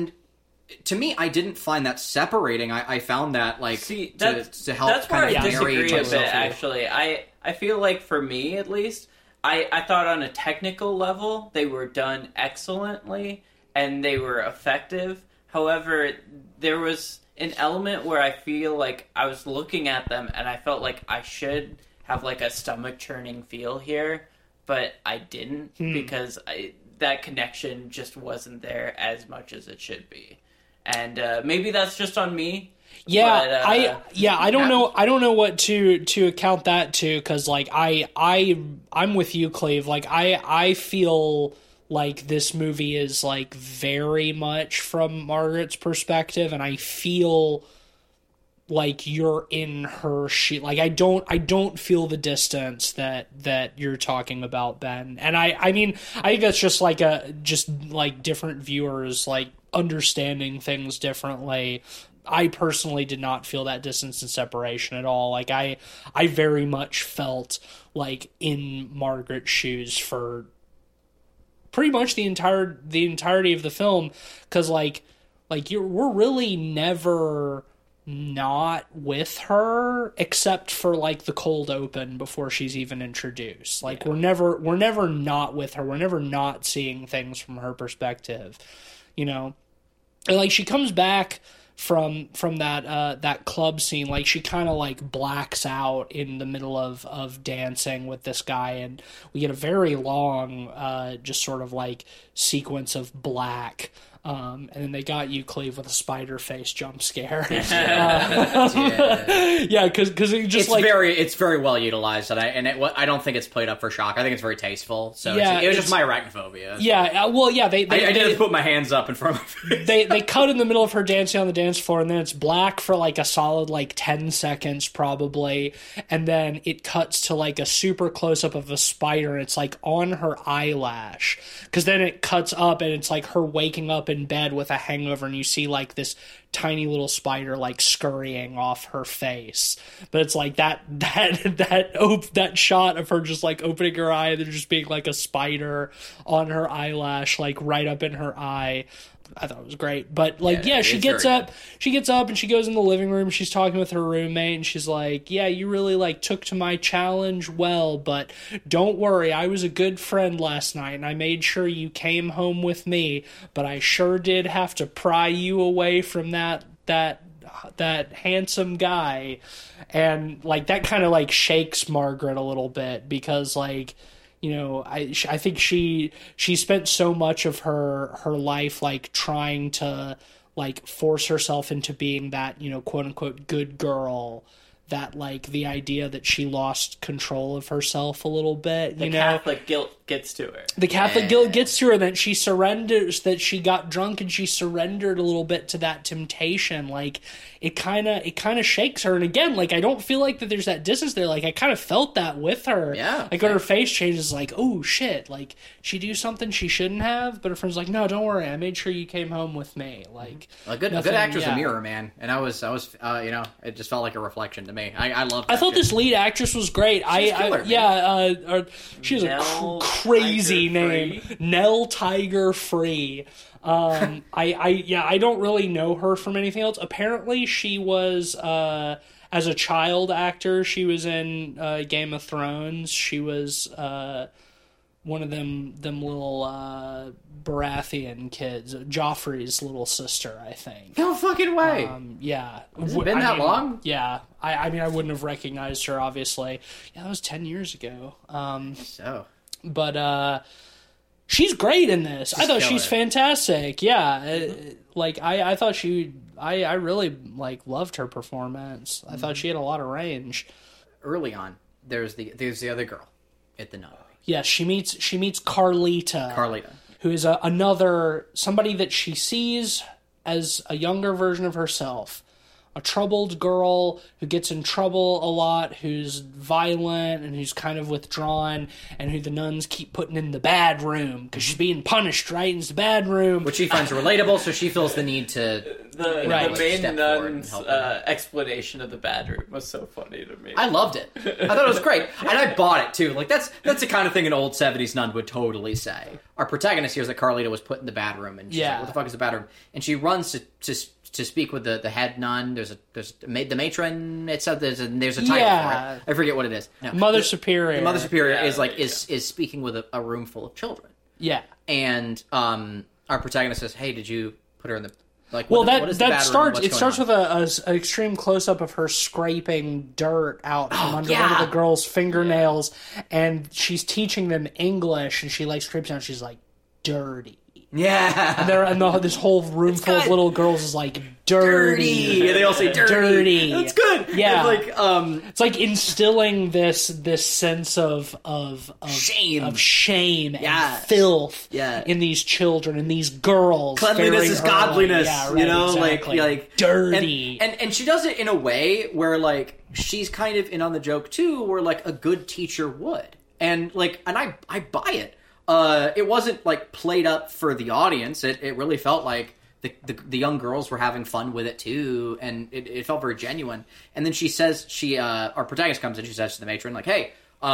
to me, I didn't find that separating. I found that like to help. That's where I disagree a bit. Actually, I feel like for me at least, I thought on a technical level they were done excellently and they were effective. However, there was an element where I feel like I was looking at them and I felt like I should have like a stomach churning feel here, but I didn't because that connection just wasn't there as much as it should be. And maybe that's just on me. Yeah, but, I don't know. I don't know what to account that to, because like I'm with you, Cleve. Like I feel like this movie is like very much from Margaret's perspective, and I feel like you're in her shoe. Like I don't feel the distance that you're talking about, Ben. And I mean I think that's just like different viewers like understanding things differently. I personally did not feel that distance and separation at all. Like I very much felt like in Margaret's shoes for pretty much the entirety of the film, because like we're really never not with her except for like the cold open before she's even introduced. Like we're never not with her. We're never not seeing things from her perspective, you know. And like she comes back from that club scene, like she kind of like blacks out in the middle of dancing with this guy, and we get a very long just sort of like sequence of black And then they got you, Cleve, with a spider face jump scare. Yeah. Yeah, because it just it's very well utilized, and I don't think it's played up for shock. I think it's very tasteful. So Yeah, it was just my arachnophobia. yeah, well, yeah, I didn't put my hands up in front of my face. they cut in the middle of her dancing on the dance floor, and then it's black for like a solid 10 seconds probably, and then it cuts to like a super close up of a spider, and it's like on her eyelash, because then it cuts up and it's like her waking up in bed with a hangover, and you see like this tiny little spider like scurrying off her face. But it's like that shot of her just like opening her eye and there just being like a spider on her eyelash, like right up in her eye. I thought it was great. But she gets up and she goes in the living room. She's talking with her roommate and she's like, yeah, you really like took to my challenge well, but don't worry, I was a good friend last night and I made sure you came home with me, but I sure did have to pry you away from that handsome guy. And like that kind of like shakes Margaret a little bit, because like, you know, I think she spent so much of her life like trying to like force herself into being that, you know, quote unquote good girl, that like the idea that she lost control of herself a little bit. The Catholic guilt gets to her. The Catholic guilt gets to her, that she surrenders, that she got drunk and she surrendered a little bit to that temptation. Like it kind of shakes her. And again, like I don't feel like that there's that distance there. Like I kind of felt that with her. Yeah. Like when her face changes, like, oh shit, like she do something she shouldn't have, but her friend's like, no, don't worry, I made sure you came home with me. Like a good actor's a mirror, man. And I was you know, it just felt like a reflection to me. I loved. I thought this lead actress was great. She has a crazy name, Nell Tiger Free. I don't really know her from anything else. Apparently, she was as a child actor. She was in Game of Thrones. She was one of them little Baratheon kids, Joffrey's little sister, I think. No fucking way. Yeah. Has it been that long? Yeah. I mean, I wouldn't have recognized her, obviously. Yeah, that was 10 years ago. But she's great in this. I thought she's fantastic. Yeah. I thought I really like loved her performance. I thought she had a lot of range. Early on, there's the other girl at the nunnery. Yeah, she meets Carlita, who is somebody that she sees as a younger version of herself. A troubled girl who gets in trouble a lot, who's violent and who's kind of withdrawn, and who the nuns keep putting in the bad room because she's being punished, right? It's the bad room. Which she finds relatable, so she feels the need to... The main nun's explanation of the bad room was so funny to me. I loved it. I thought it was great. And I bought it, too. Like, that's the kind of thing an old 70s nun would totally say. Our protagonist here is that Carlita was put in the bad room, and she's like, what the fuck is the bad room? And she runs to speak with the head nun. There's the matron. There's a title for it. I forget what it is. No. Mother Superior. The Mother Superior is speaking with a room full of children. Yeah. And our protagonist says, "Hey, did you put her in the It starts with an extreme close up of her scraping dirt out from under one of the girls' fingernails, and she's teaching them English, and she like scrapes down. She's like, dirty. Yeah, and this whole room full of little girls is like dirty. And they all say dirty. That's good. Yeah, it's like instilling this sense of shame and filth in these children and these girls. Cleanliness is godliness. Yeah, right, exactly. like dirty. And she does it in a way where like she's kind of in on the joke too, where like a good teacher would, and I buy it. It wasn't like played up for the audience. It really felt like the young girls were having fun with it too, and it felt very genuine. And then she says, our protagonist comes in, she says to the matron, like, "Hey,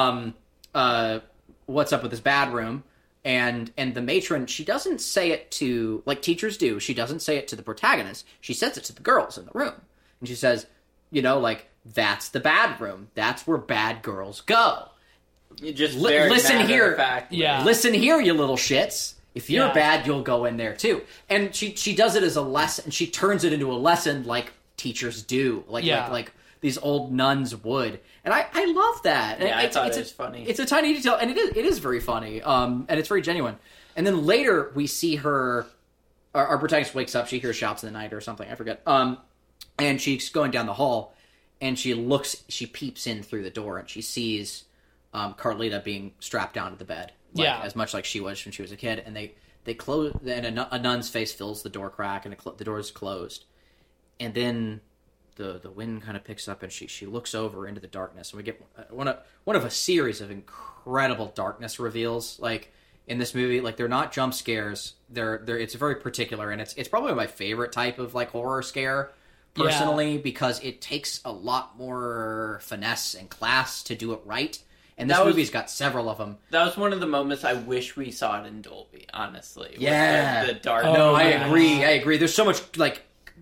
what's up with this bad room?" And the matron, she doesn't say it to, like teachers do, she doesn't say it to the protagonist. She says it to the girls in the room, and she says, you know, like, that's the bad room. That's where bad girls go. You just listen here. Yeah. Listen here, you little shits. If you're bad, you'll go in there too. And she does it as a lesson. She turns it into a lesson like teachers do, like these old nuns would. And I love that. Yeah, I thought it was funny. It's a tiny detail, and it is very funny. And it's very genuine. And then later we see her our protagonist wakes up, she hears shots in the night or something, I forget. And she's going down the hall, and she peeps in through the door, and she sees Carlita being strapped down to the bed, as much like she was when she was a kid. And they close, and a nun's face fills the door crack, and the door is closed. And then the wind kind of picks up, and she looks over into the darkness, and we get one of a series of incredible darkness reveals, like in this movie. Like, they're not jump scares. They're it's very particular, and it's probably my favorite type of like horror scare personally, because it takes a lot more finesse and class to do it right. And this movie's got several of them. That was one of the moments I wish we saw it in Dolby, honestly. Yeah. The dark. I agree. There's so much, like,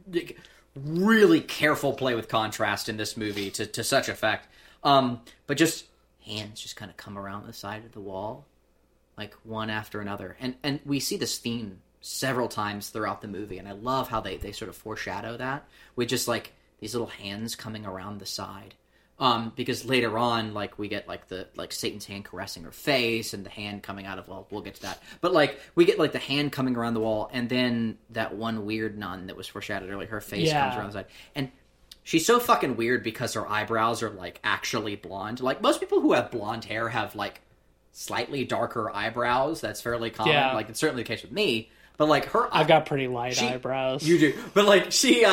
really careful play with contrast in this movie to such effect. But just hands just kind of come around the side of the wall, like one after another. And we see this theme several times throughout the movie, and I love how they sort of foreshadow that with just, like, these little hands coming around the side. Because later on, like, we get, like, Satan's hand caressing her face, and the hand coming out of, well, we'll get to that. But, like, we get, like, the hand coming around the wall, and then that one weird nun that was foreshadowed earlier, her face comes around the side. And she's so fucking weird because her eyebrows are, like, actually blonde. Like, most people who have blonde hair have, like, slightly darker eyebrows. That's fairly common. Yeah. Like, it's certainly the case with me. But, like, I've got pretty light eyebrows. You do. But, like,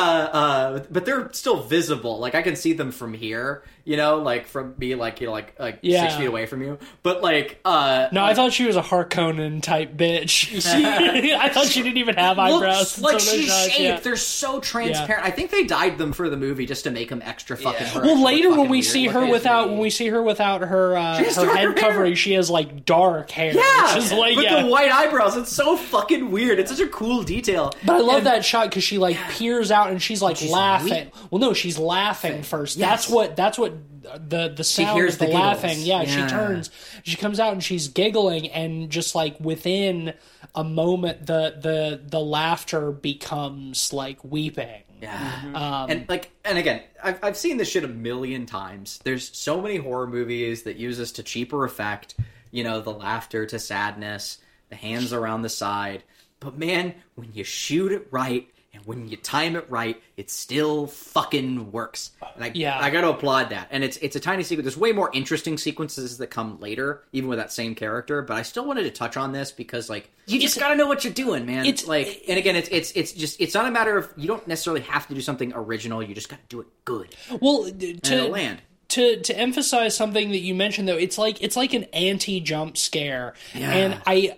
but they're still visible. Like, I can see them from here, like, from me, like, 6 feet away from you. But, like, no, I thought she was a Harkonnen type bitch. I thought she didn't even have eyebrows. Like, she's shaped. Yeah. They're so transparent. Yeah. I think they dyed them for the movie just to make them extra fucking her. Well, later when we see her without her head covering, she has, like, dark hair. Yeah, which is like, but the white eyebrows, it's so fucking weird. It's such a cool detail. But I love that shot because she, like, peers out and she's, like, laughing. Well, no, she's laughing first. Yes. That's what the sound of the laughing. Yeah, she turns. She comes out and she's giggling, and just, like, within a moment, the laughter becomes, like, weeping. Yeah. And again, I've seen this shit a million times. There's so many horror movies that use this to cheaper effect. The laughter to sadness, the hands around the side. But man, when you shoot it right and when you time it right, it still fucking works. And I got to applaud that. And it's a tiny sequence. There's way more interesting sequences that come later, even with that same character. But I still wanted to touch on this because, like, you just got to know what you're doing, man. And again, it's not a matter of, you don't necessarily have to do something original. You just got to do it good. Well, it'll land. To emphasize something that you mentioned, though, it's like an anti-jump scare, and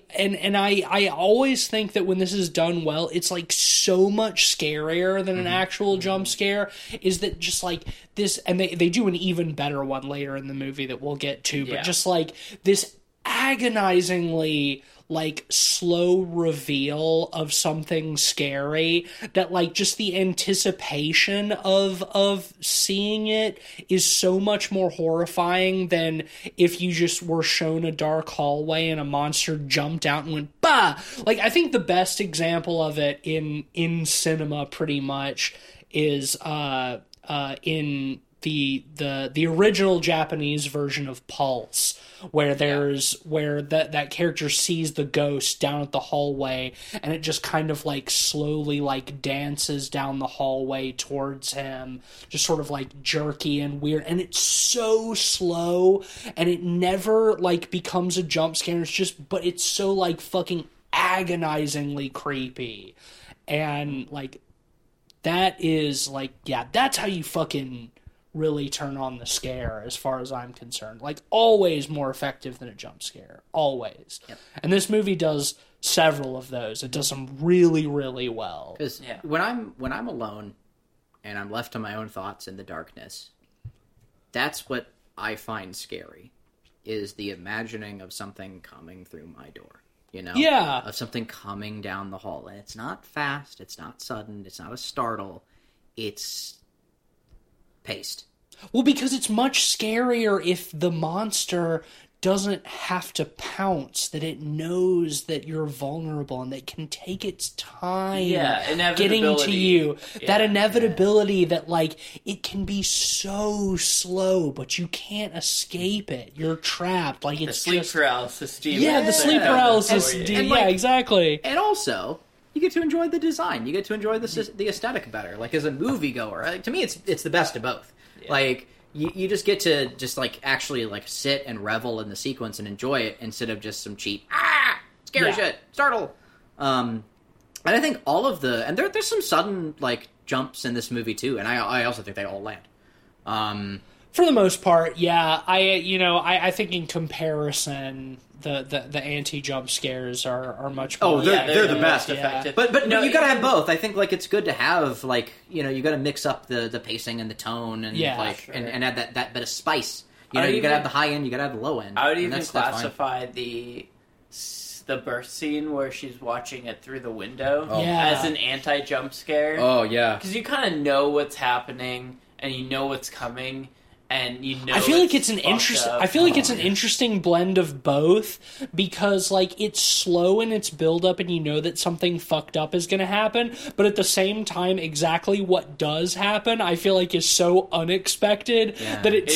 I always think that when this is done well, it's like so much scarier than an actual jump scare. Is that just like this? And they do an even better one later in the movie that we'll get to, but just like this agonizingly, like, slow reveal of something scary that, like, just the anticipation of seeing it is so much more horrifying than if you just were shown a dark hallway and a monster jumped out and went bah. Like, I think the best example of it in cinema pretty much is in the original Japanese version of Pulse, where that character sees the ghost down at the hallway, and it just kind of, like, slowly, like, dances down the hallway towards him, just sort of, like, jerky and weird, and it's so slow, and it never, like, becomes a jump scare. But it's so, like, fucking agonizingly creepy, and, like, that is, like, that's how you fucking really turn on the scare, as far as I'm concerned. Like, always more effective than a jump scare. Always. Yep. And this movie does several of those. It does them really, really well. Because when I'm alone and I'm left to my own thoughts in the darkness, that's what I find scary, is the imagining of something coming through my door. Yeah. Of something coming down the hall. And it's not fast, it's not sudden, it's not a startle, it's paced. Well, because it's much scarier if the monster doesn't have to pounce, that it knows that you're vulnerable and that it can take its time getting to you. Yeah. That inevitability that, like, it can be so slow, but you can't escape it. You're trapped. Like, it's the sleep paralysis. The sleep paralysis. Yeah, exactly. And also, you get to enjoy the design. You get to enjoy the aesthetic better. Like, as a moviegoer, like, to me, it's the best of both. Yeah. Like, you just get to just, like, actually, like, sit and revel in the sequence and enjoy it instead of just some cheap, scary shit, startle. And I think all of and there's some sudden, like, jumps in this movie, too, and I also think they all land. For the most part, yeah. I think in comparison, the anti-jump scares are much more... Oh, they're the best. Effective. But no, you gotta have both. I think, like, it's good to have, like, you gotta mix up the pacing and the tone and, and add that bit of spice. You gotta have the high end, you gotta have the low end. I would even classify the birth scene where she's watching it through the window as an anti-jump scare. Oh, yeah. Because you kind of know what's happening, and you know what's coming, and you know. I feel like it's an interesting blend of both, because, like, it's slow in its build up and you know that something fucked up is going to happen, but at the same time, exactly what does happen I feel like is so unexpected that it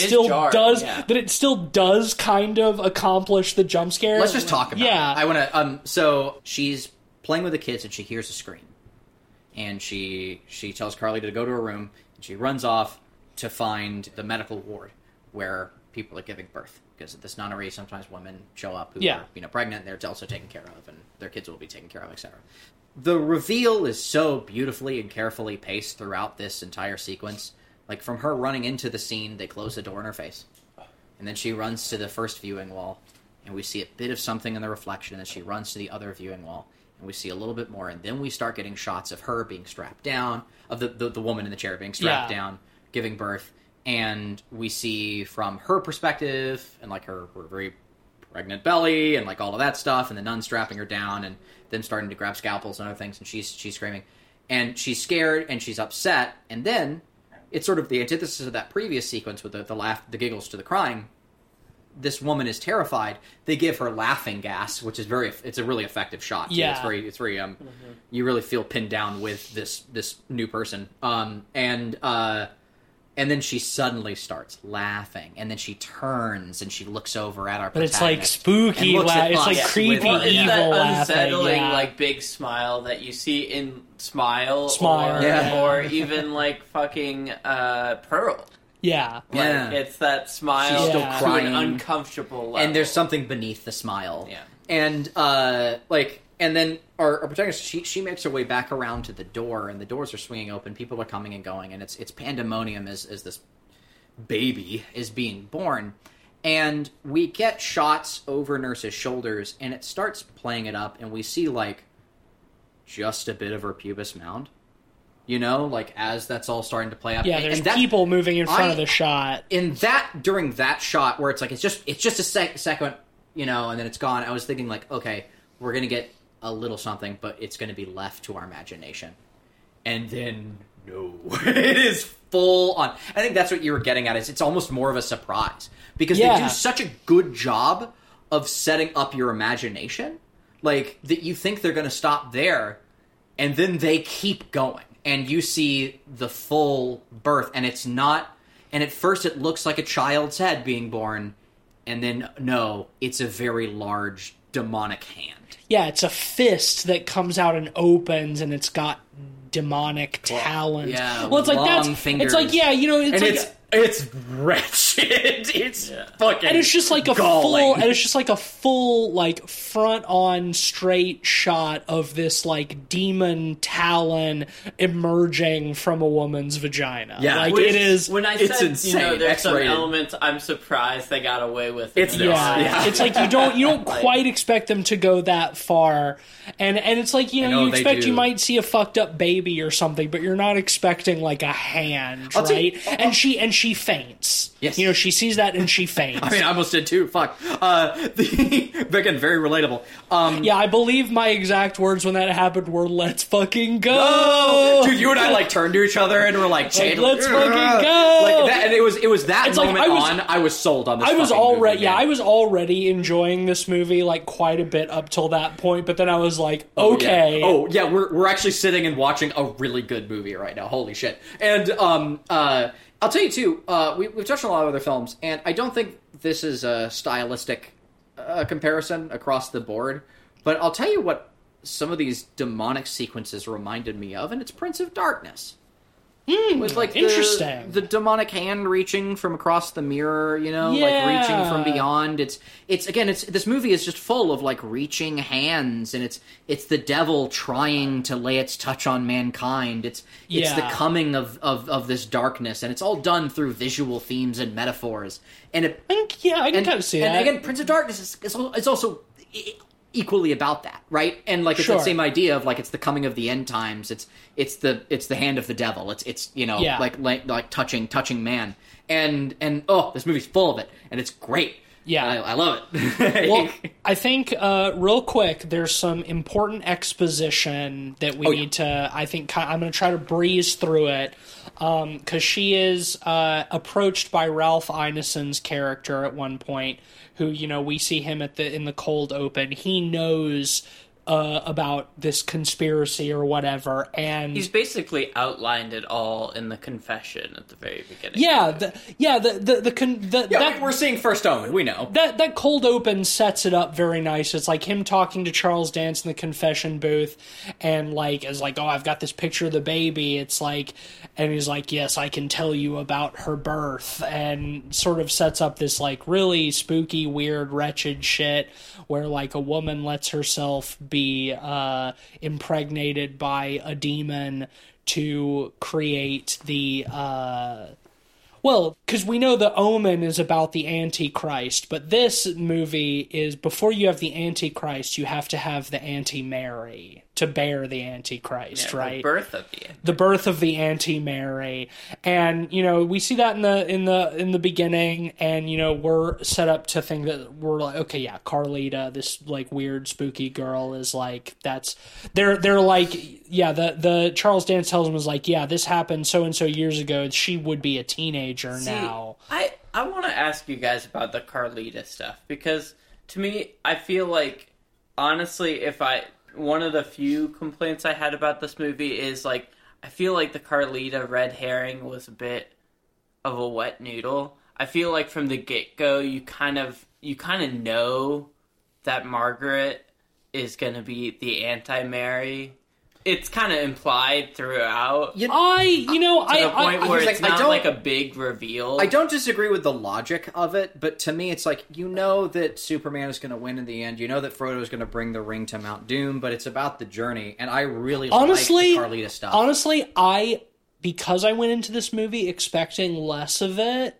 still does kind of accomplish the jump scare. Let's just talk about it. I want to so she's playing with the kids and she hears a scream. And she tells Carly to go to her room, and she runs off to find the medical ward where people are giving birth. Because at this nunnery, sometimes women show up who are pregnant, and they're also taken care of, and their kids will be taken care of, etc. The reveal is so beautifully and carefully paced throughout this entire sequence. Like, from her running into the scene, they close the door in her face. And then she runs to the first viewing wall, and we see a bit of something in the reflection, and then she runs to the other viewing wall, and we see a little bit more, and then we start getting shots of her being strapped down, of the woman in the chair being strapped down, giving birth, and we see from her perspective, and, like, her very pregnant belly, and, like, all of that stuff, and the nun strapping her down, and them starting to grab scalpels and other things, and she's screaming. And she's scared, and she's upset, and then it's sort of the antithesis of that previous sequence with the laugh, the giggles to the crying. This woman is terrified. They give her laughing gas, which is it's a really effective shot. Too. Yeah. It's very, you really feel pinned down with this new person. And then she suddenly starts laughing, and then she turns and she looks over at our protagonist. But it's like spooky, it's like creepy, evil that unsettling, like, big smile that you see in Smile. Or even, like, fucking Pearl. Yeah. Like, it's that smile. She's still crying. To an uncomfortable level. And there's something beneath the smile. Yeah. And, and then our protagonist, she makes her way back around to the door, and the doors are swinging open. People are coming and going, and it's pandemonium as this baby is being born. And we get shots over Nurse's shoulders, and it starts playing it up, and we see, like, just a bit of her pubis mound. You know, like, as that's all starting to play out. Yeah, there's people moving in front of the shot. During that shot, where it's like, it's just a second, you know, and then it's gone, I was thinking, like, okay, we're going to get a little something, but it's going to be left to our imagination. And then, no. It is full on. I think that's what you were getting at, is it's almost more of a surprise. Because they do such a good job of setting up your imagination, like, that you think they're going to stop there, and then they keep going. And you see the full birth, and it's not... And at first it looks like a child's head being born, and then, no, it's a very large demonic hand. Yeah, it's a fist that comes out and opens, and it's got demonic talons. Yeah, well, it's like long fingers. It's like, yeah, you know, it's and like... It's wretched. It's fucking and it's just like a full, like, front-on straight shot of this, like, demon talon emerging from a woman's vagina. Yeah, like, it is. When I said, insane. You know, there's some elements I'm surprised they got away with. It's it's like you don't quite expect them to go that far, and it's like, you know you expect you might see a fucked up baby or something, but you're not expecting, like, a hand, right? And she faints. Yes. You know, she sees that and she faints. I mean, I almost did too. Fuck. Again, very relatable. Yeah, I believe my exact words when that happened were, "Let's fucking go." Dude, you and I, like, turned to each other and were like, "Let's fucking go." Like that, and it was that it's moment like I was sold on this. I was already enjoying this movie, like, quite a bit up till that point, but then I was like, okay. Yeah, we're actually sitting and watching a really good movie right now. Holy shit. And I'll tell you, too, we've touched on a lot of other films, and I don't think this is a stylistic comparison across the board, but I'll tell you what some of these demonic sequences reminded me of, and it's Prince of Darkness. With like interesting. The demonic hand reaching from across the mirror, like reaching from beyond. It's this movie is just full of like reaching hands, and it's the devil trying to lay its touch on mankind. It's the coming of this darkness, and it's all done through visual themes and metaphors. And I can kind of see that. And again, Prince of Darkness is also equally about that, right? And like it's that same idea of like it's the coming of the end times. It's the hand of the devil. It's like touching man. And this movie's full of it, and it's great. Yeah, I love it. Well, I think real quick, there's some important exposition that we need to. I think I'm going to try to breeze through it because she is approached by Ralph Ineson's character at one point, who we see him in the cold open. He knows about this conspiracy or whatever, and he's basically outlined it all in the confession at the very beginning. We're seeing First Omen. We know that cold open sets it up very nice. It's like him talking to Charles Dance in the confession booth, and I've got this picture of the baby. It's like, and he's like, yes, I can tell you about her birth, and sort of sets up this like really spooky, weird, wretched shit where like a woman lets herself be impregnated by a demon to create the because we know the Omen is about the Antichrist, but this movie is before you have the Antichrist, you have to have the Anti-Mary to bear the Antichrist, right? The birth of the Anti-Mary, and we see that in the beginning, and we're set up to think that we're like, okay, yeah, Carlita, this like weird spooky girl, is like they're like, yeah, the Charles Dance tells him is like, yeah, this happened so and so years ago. She would be a teenager now. I want to ask you guys about the Carlita stuff, because to me, I feel like honestly, one of the few complaints I had about this movie is like I feel like the Carlita red herring was a bit of a wet noodle. I feel like from the get-go you kind of know that Margaret is going to be the anti-Mary. It's kind of implied throughout. To the point where it's not like a big reveal. I don't disagree with the logic of it, but to me it's like, that Superman is going to win in the end. You know that Frodo is going to bring the ring to Mount Doom, but it's about the journey, and I really like the Carlita stuff. Honestly, because I went into this movie expecting less of it,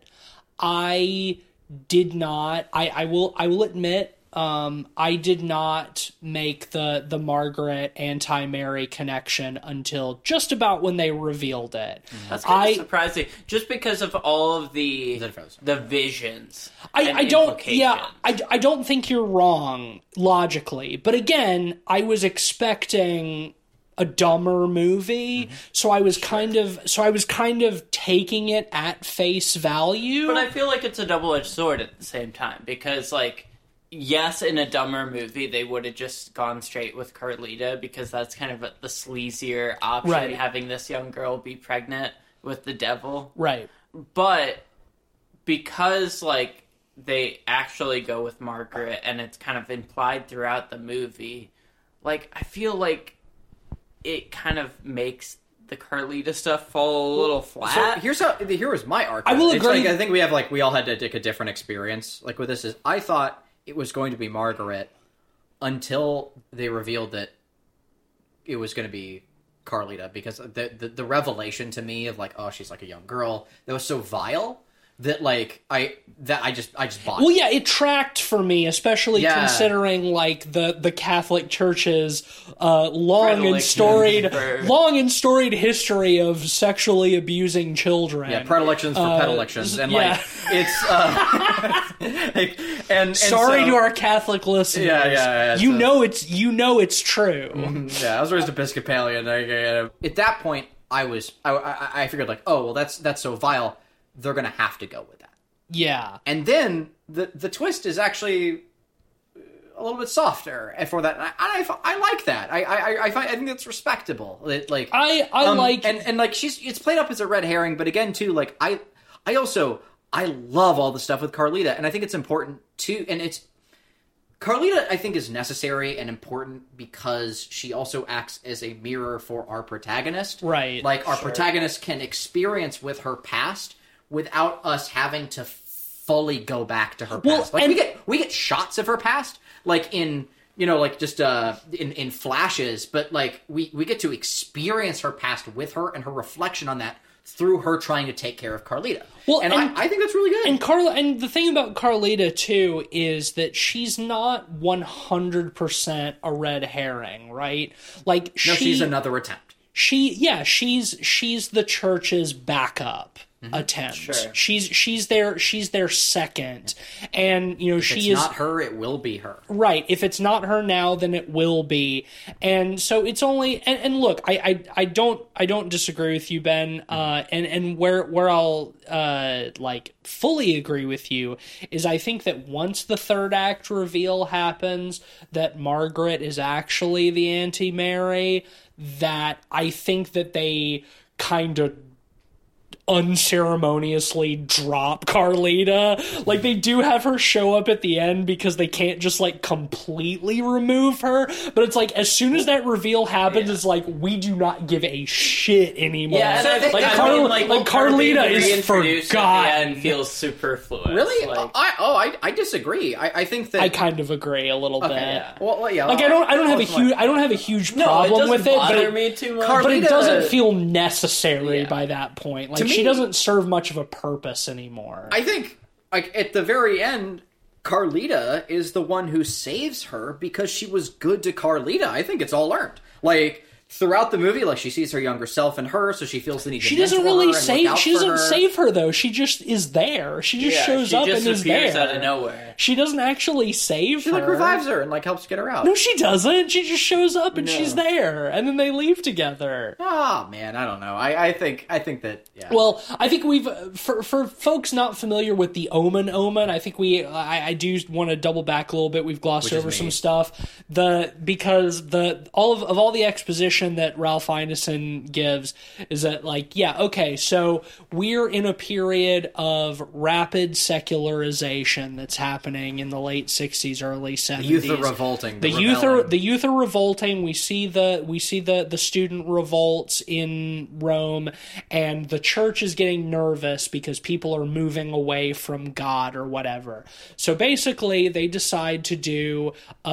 I did not. I will admit. I did not make the Margaret anti-Mary connection until just about when they revealed it. That's kind of surprising, just because of all of the visions. I don't think you're wrong logically, but again, I was expecting a dumber movie, so I was kind of taking it at face value. But I feel like it's a double-edged sword at the same time, because like, yes, in a dumber movie, they would have just gone straight with Carlita, because that's kind of the sleazier option, having this young girl be pregnant with the devil. Right. But because, like, they actually go with Margaret, and it's kind of implied throughout the movie, like, I feel like it kind of makes the Carlita stuff fall a little flat. So here was my argument. I will agree. Like, I think we all had to take a different experience. Like with this is, I thought it was going to be Margaret until they revealed that it was going to be Carlita, because the revelation to me of like, oh, she's like a young girl, that was so vile that like I just bought. Well, yeah, it tracked for me, especially considering like the Catholic Church's long and storied history of sexually abusing children. Yeah, predilections for pedilections, and like it's and sorry to our Catholic listeners. Yeah. You know it's true. Mm-hmm. Yeah, I was raised Episcopalian. At that point, I figured like, oh well, that's so vile. They're going to have to go with that. Yeah. And then the twist is actually a little bit softer for that. I like that. I think that's respectable. Like I like and like it's played up as a red herring, but again too, like I love all the stuff with Carlita, and I think it's important too, and Carlita, I think, is necessary and important because she also acts as a mirror for our protagonist. Right. Like, our protagonist can experience with her past without us having to fully go back to her past. Like, we get shots of her past, like in, like just in flashes, but like we get to experience her past with her and her reflection on that through her trying to take care of Carlita. Well, and I think that's really good. And the thing about Carlita too is that she's not 100% a red herring, right? Like, she's another attempt. She's the church's backup attempt. Sure. She's their second, and if it's not her, it will be her. Right. If it's not her now, then it will be. And so it's only and look, I don't disagree with you, Ben. And where I'll like fully agree with you is I think that once the third act reveal happens that Margaret is actually the Auntie Mary, that I think that they kind of unceremoniously drop Carlita. Like, they do have her show up at the end because they can't just like completely remove her, but it's like as soon as that reveal happens, it's like we do not give a shit anymore. Yeah, and Carlita is forgotten. Feels superfluous. Really? I disagree. I think that I kind of agree a little bit. Yeah. Well, yeah. Like, I don't have a huge problem with it, but me too much. But it doesn't feel necessary by that point. Like, she doesn't serve much of a purpose anymore. I think, like, at the very end, Carlita is the one who saves her because she was good to Carlita. I think it's all earned. Like, throughout the movie, like, she sees her younger self in her, so she feels the need to mentor her and she doesn't save her, though. She just is there. She just shows up and is there. Out of nowhere. She doesn't actually save her. She, like, revives her and, like, helps get her out. No, she doesn't. She just shows up and she's there. And then they leave together. Oh, man, I don't know. I think that, yeah. Well, I think we've, for folks not familiar with the Omen, I think I do want to double back a little bit. We've glossed over some stuff. Because all the exposition that Ralph Ineson gives is that, like, so we're in a period of rapid secularization that's happening in the late 60s, early 70s. The youth are revolting. The youth are revolting. We see the student revolts in Rome, and the church is getting nervous because people are moving away from God or whatever. So basically, they decide to do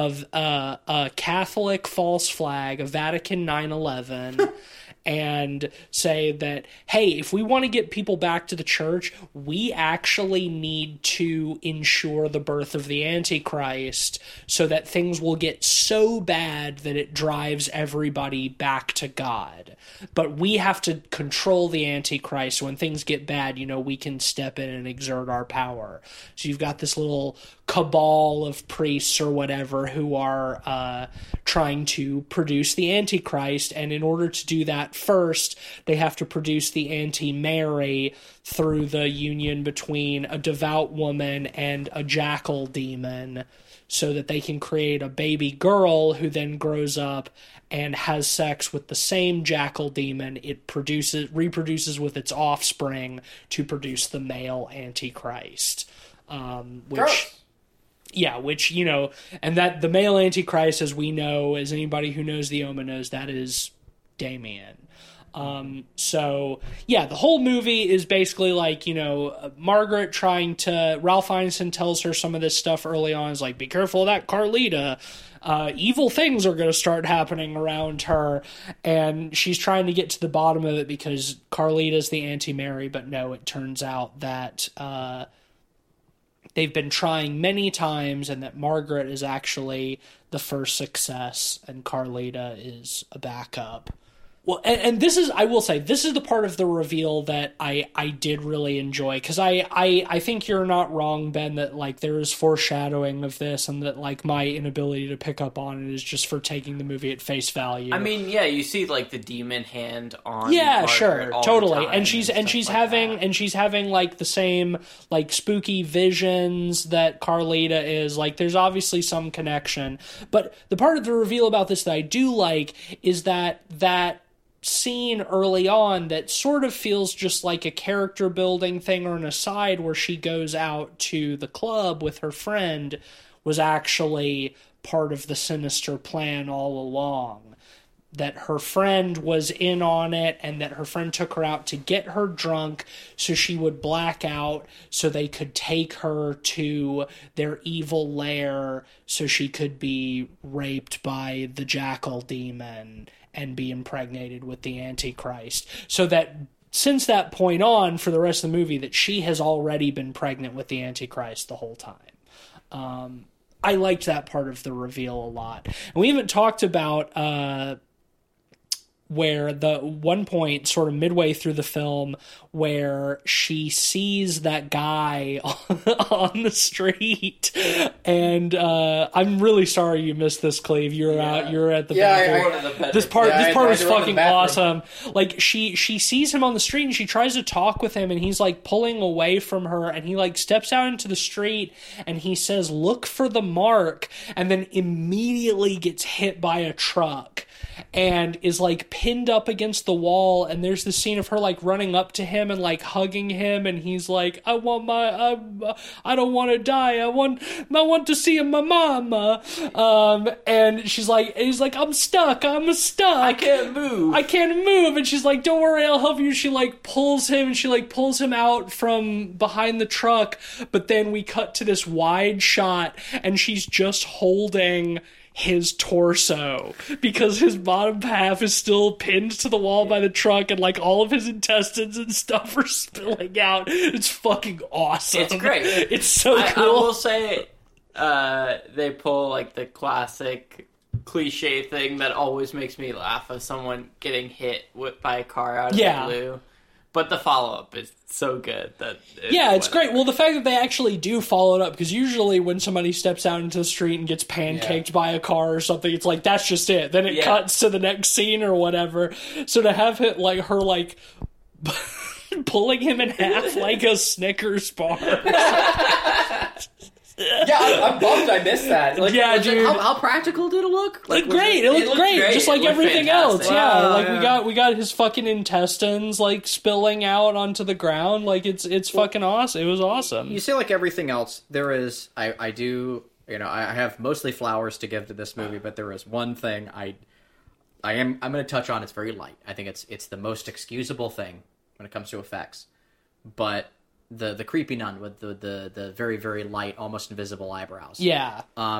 a Catholic false flag, a Vatican 9/11. And say that, hey, if we want to get people back to the church, we actually need to ensure the birth of the Antichrist so that things will get so bad that it drives everybody back to God. But we have to control the Antichrist. So when things get bad, we can step in and exert our power. So you've got this little cabal of priests or whatever who are trying to produce the Antichrist, and in order to do that first, they have to produce the Auntie Mary through the union between a devout woman and a jackal demon, so that they can create a baby girl who then grows up and has sex with the same jackal demon. It reproduces with its offspring to produce the male Antichrist. And that the male Antichrist, as we know, as anybody who knows the Omen knows, that is Damien. The whole movie is basically like, Margaret trying to, Ralph Ineson tells her some of this stuff early on, is like, be careful of that Carlita. Evil things are going to start happening around her, and she's trying to get to the bottom of it because Carlita's the Auntie Mary, but no, it turns out that, they've been trying many times, and that Margaret is actually the first success, and Carlita is a backup. Well, and this is, I will say, this is the part of the reveal that I did really enjoy, because I think you're not wrong, Ben, that, like, there is foreshadowing of this, and that, like, my inability to pick up on it is just for taking the movie at face value. I mean, yeah, you see, like, the demon hand on Margaret sure, totally, and she's having like the same, like, spooky visions that Carlita is. Like, there's obviously some connection, but the part of the reveal about this that I do like is that scene early on that sort of feels just like a character building thing or an aside, where she goes out to the club with her friend, was actually part of the sinister plan all along. That her friend was in on it, and that her friend took her out to get her drunk so she would black out so they could take her to their evil lair so she could be raped by the jackal demon and be impregnated with the Antichrist. So that since that point on, for the rest of the movie, that she has already been pregnant with the Antichrist the whole time. I liked that part of the reveal a lot. And we haven't talked about where the one point sort of midway through the film where she sees that guy on the street, and I'm really sorry you missed this, Cleve. You're at the bathroom. This part was fucking awesome. Like she sees him on the street and she tries to talk with him, and he's like pulling away from her, and he like steps out into the street and he says, "Look for the mark," and then immediately gets hit by a truck and is like pinned up against the wall. And there's this scene of her like running up to him and like hugging him, and he's like, I don't want to die, I want to see my mama. And he's like, I'm stuck, I can't move. And she's like, don't worry, I'll help you. She like pulls him out from behind the truck, but then we cut to this wide shot and she's just holding his torso because his bottom half is still pinned to the wall by the truck, and like all of his intestines and stuff are spilling out. It's fucking awesome. It's great. It's so cool. I will say they pull like the classic cliche thing that always makes me laugh of someone getting hit by a car out of the blue. But the follow-up is so good that... It's great. Well, the fact that they actually do follow it up, because usually when somebody steps out into the street and gets pancaked by a car or something, it's like, that's just it. Then it cuts to the next scene or whatever. So to have it, like, her, like, pulling him in half like a Snickers bar. I'm bummed I missed that. Like, dude. How practical did it look? Like, great. It looked great. Just like everything else. Wow, we got his fucking intestines like spilling out onto the ground. Like it's fucking awesome. It was awesome. You say like everything else. There is I do, you know, I have mostly flowers to give to this movie, but there is one thing I'm going to touch on. It's very light. I think it's the most excusable thing when it comes to effects, but the creepy nun with the very, very light, almost invisible eyebrows. Yeah.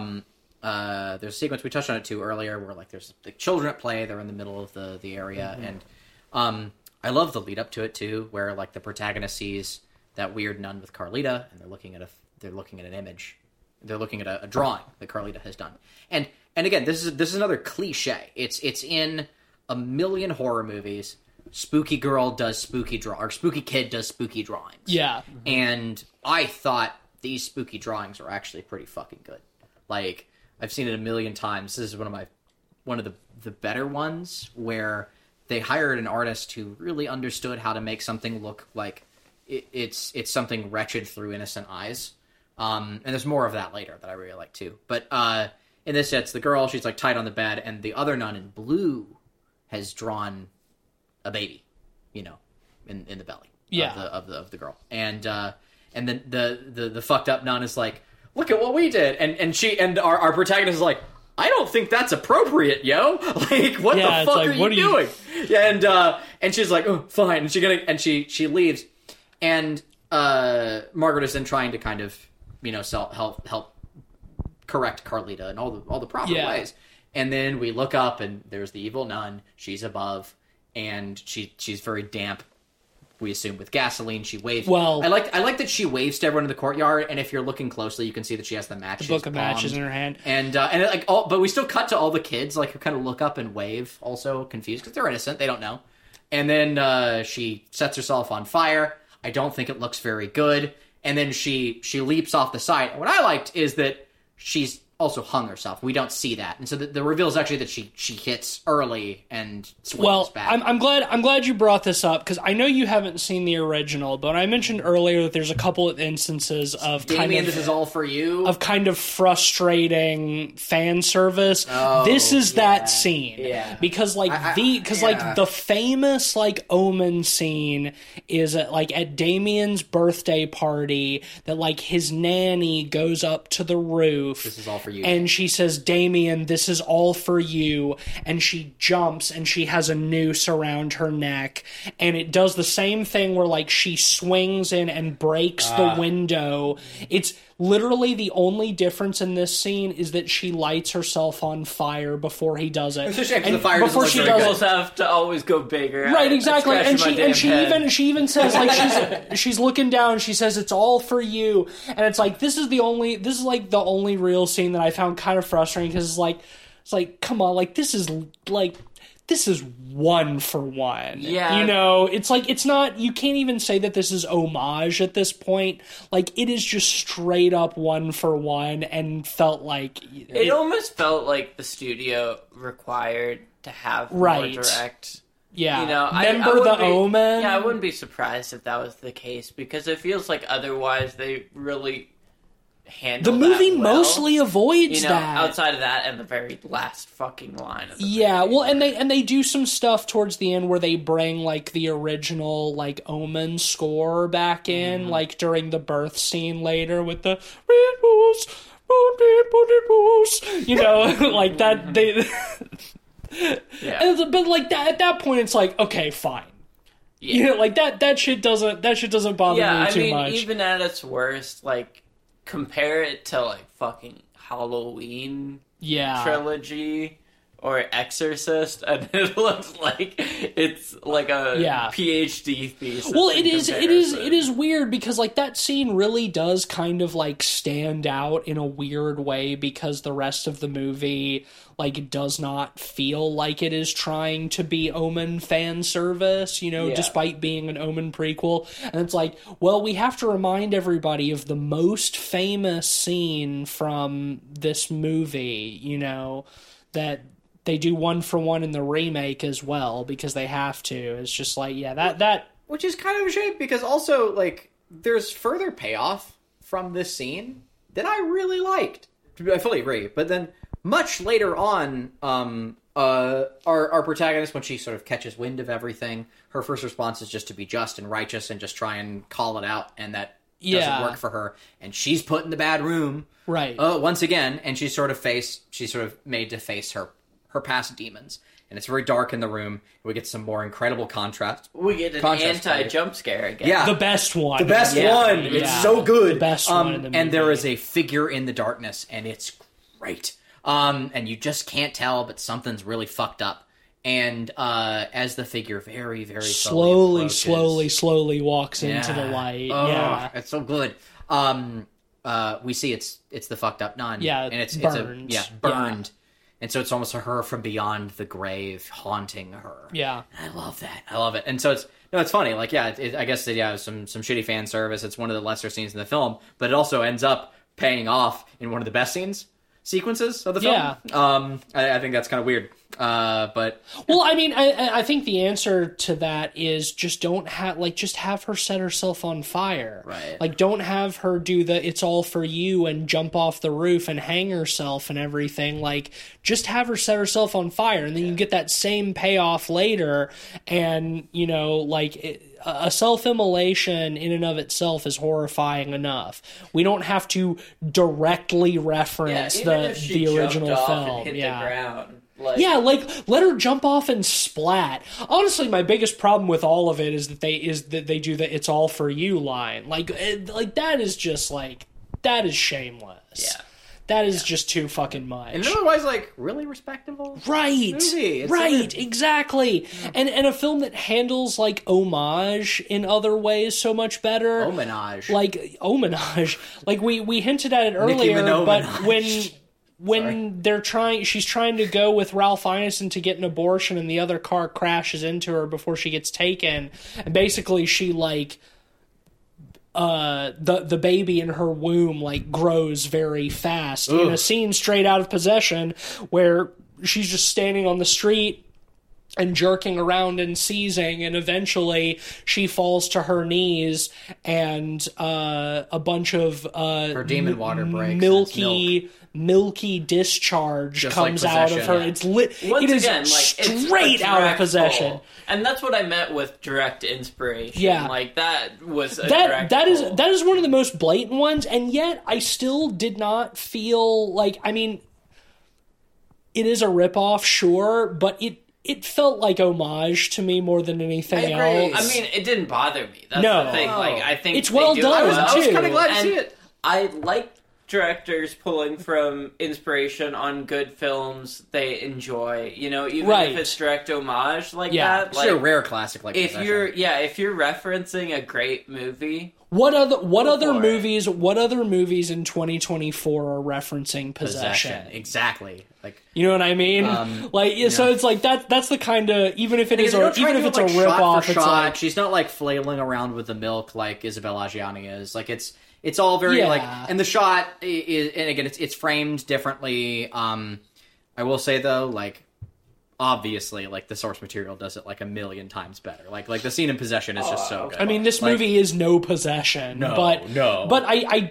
There's a sequence, we touched on it too earlier, where like there's the children at play, they're in the middle of the area, and I love the lead up to it too, where like the protagonist sees that weird nun with Carlita, and they're looking at an image, they're looking at a drawing that Carlita has done, and again, this is another cliche. It's in a million horror movies. Spooky girl does spooky or spooky kid does spooky drawings. Yeah. And I thought these spooky drawings are actually pretty fucking good. Like, I've seen it a million times. This is one of the better ones where they hired an artist who really understood how to make something look like it's something wretched through innocent eyes. And there's more of that later that I really like too. But in this, it's the girl, she's like tied on the bed, and the other nun in blue has drawn a baby, you know, in the belly of the girl, and then the fucked up nun is like, look at what we did, and our protagonist is like, I don't think that's appropriate, yo. Like, what the fuck are you doing? And she's like, oh, fine, and she leaves, and Margaret is then trying to kind of, you know, help correct Carlita in all the proper ways, and then we look up and there's the evil nun. She's above. And she's very damp, we assume, with gasoline. She waves. Well, I like that she waves to everyone in the courtyard. And if you're looking closely, you can see that she has the matches. The book of matches in her hand. But we still cut to all the kids, like, who kind of look up and wave, also confused because they're innocent, they don't know. And then she sets herself on fire. I don't think it looks very good. And then she leaps off the side. And what I liked is that she's also hung herself. We don't see that, and so the reveal is actually that she hits early and swings Well, back. I'm glad you brought this up, because I know you haven't seen the original, but I mentioned earlier that there's a couple of instances of Damien, this is all for you. Of kind of frustrating fan service. This is that scene. Yeah. Because like the famous like Omen scene is at Damien's birthday party, that like his nanny goes up to the roof. This is all for you. And she says, "Damien, this is all for you." And she jumps and she has a noose around her neck. And it does the same thing where like she swings in and breaks the window. It's literally the only difference in this scene is that she lights herself on fire before he does it. It's a shame, 'cause And the fire before doesn't she look very does good. it, Have to always go bigger. right, exactly. And she even says like Yeah. she's looking down. She says it's all for you, and it's like this is the only real scene that I found kind of frustrating, because it's like come on, like this is 1 for 1. Yeah. You know, it's like, it's not, you can't even say that this is homage at this point. Like, it is just straight up 1 for 1, and felt like It almost felt like the studio required to have Right. more direct. yeah. You know, Remember I the wouldn't be- Omen? Yeah, I wouldn't be surprised if that was the case, because it feels like otherwise they really handle The movie that well. mostly avoids you know, that. outside of that and the very last fucking line of the Yeah, movie. well, and they do some stuff towards the end where they bring like the original like Omen score back in, like during the birth scene later with the red wolves, you know, like that. They, Yeah. but like that at that point, it's like okay, fine. Yeah. You know, like that shit doesn't bother Yeah, me I too mean, much. even at its worst, like, compare it to, like, fucking Halloween Yeah, trilogy or Exorcist, and it looks like it's like a Yeah. PhD thesis. well, in it comparison. is weird because like that scene really does kind of like stand out in a weird way, because the rest of the movie like does not feel like it is trying to be Omen fan service, you know, Yeah. despite being an Omen prequel. And it's like, well, we have to remind everybody of the most famous scene from this movie, you know, that they do 1 for 1 in the remake as well, because they have to. It's just like, yeah, that Which is kind of a shame, because also, like, there's further payoff from this scene that I really liked. I fully agree. But then, much later on, our protagonist, when she sort of catches wind of everything, her first response is just to be just and righteous and just try and call it out, and that doesn't work for her. And she's put in the bad room, right. once again, and she's sort of made to face her past demons. And it's very dark in the room. We get some more incredible contrast. We get an Contrast, anti-jump scare again. Yeah. The best one. The best Yeah. one. Yeah. It's so good. The best one in the movie. And there is a figure in the darkness, and it's great. And you just can't tell, but something's really fucked up. And as the figure very, very slowly slowly walks into the light. Oh, yeah. it's so good. We see it's the fucked up nun. Yeah, and it's burned. burned. And so it's almost her from beyond the grave haunting her. Yeah. And I love that. I love it. And so it's funny. Like, yeah, I guess some shitty fan service. It's one of the lesser scenes in the film, but it also ends up paying off in one of the best sequences of the film. Yeah. I think that's kind of weird. But Well, I mean, I think the answer to that is just just have her set herself on fire. Right. Like, don't have her do the "it's all for you" and jump off the roof and hang herself and everything. Like, just have her set herself on fire, and then you get that same payoff later. And you know, like a self-immolation in and of itself is horrifying enough. We don't have to directly reference even if she the original jumped off film. and hit Yeah. the ground. Like, Yeah, like let her jump off and splat. Honestly, my biggest problem with all of it is that they do the "it's all for you" line. Like that is just like that is shameless. Yeah. That is just too fucking much. and otherwise, like, really respectable. Right. movie. It's Right, so exactly. And a film that handles like homage in other ways so much better. Homenage. Like homenage. Like we hinted at it Nicki earlier, Minaj. but when she's trying to go with Ralph Ineson to get an abortion, and the other car crashes into her before she gets taken, and basically she like the baby in her womb like grows very fast in a scene straight out of Possession where she's just standing on the street and jerking around and seizing, and eventually she falls to her knees, and a bunch of her demon water breaks. Milky discharge Just comes like out of her. Possession, It's lit. Once it is again, like, it's straight a out of direct Possession. pull. And that's what I meant with direct inspiration. Yeah. Like, that was a direct that pull. is one of the most blatant ones, and yet I still did not feel like, I mean, it is a ripoff, sure, but it felt like homage to me more than anything else. I mean, it didn't bother me. That's No. the thing. Like, I think It's they well do done, it well. I was kind of glad to And see it. I like directors pulling from inspiration on good films they enjoy. You know, even Right. if it's direct homage like Yeah. that. It's Like, a rare classic like if Possession. you're referencing a great movie, What other for it. movies in 2024 are referencing Possession? Exactly. Like, You know what I mean? So it's like that's the kind of, even if it is, Because even if it's a rip off, it's like, she's not like flailing around with the milk like Isabelle Adjani is. Like it's all very Yeah. like, and the shot is, and again it's framed differently. I will say though, like, obviously, like, the source material does it like a million times better. Like the scene in Possession is just so good. I mean, this movie is no Possession, No, but no. but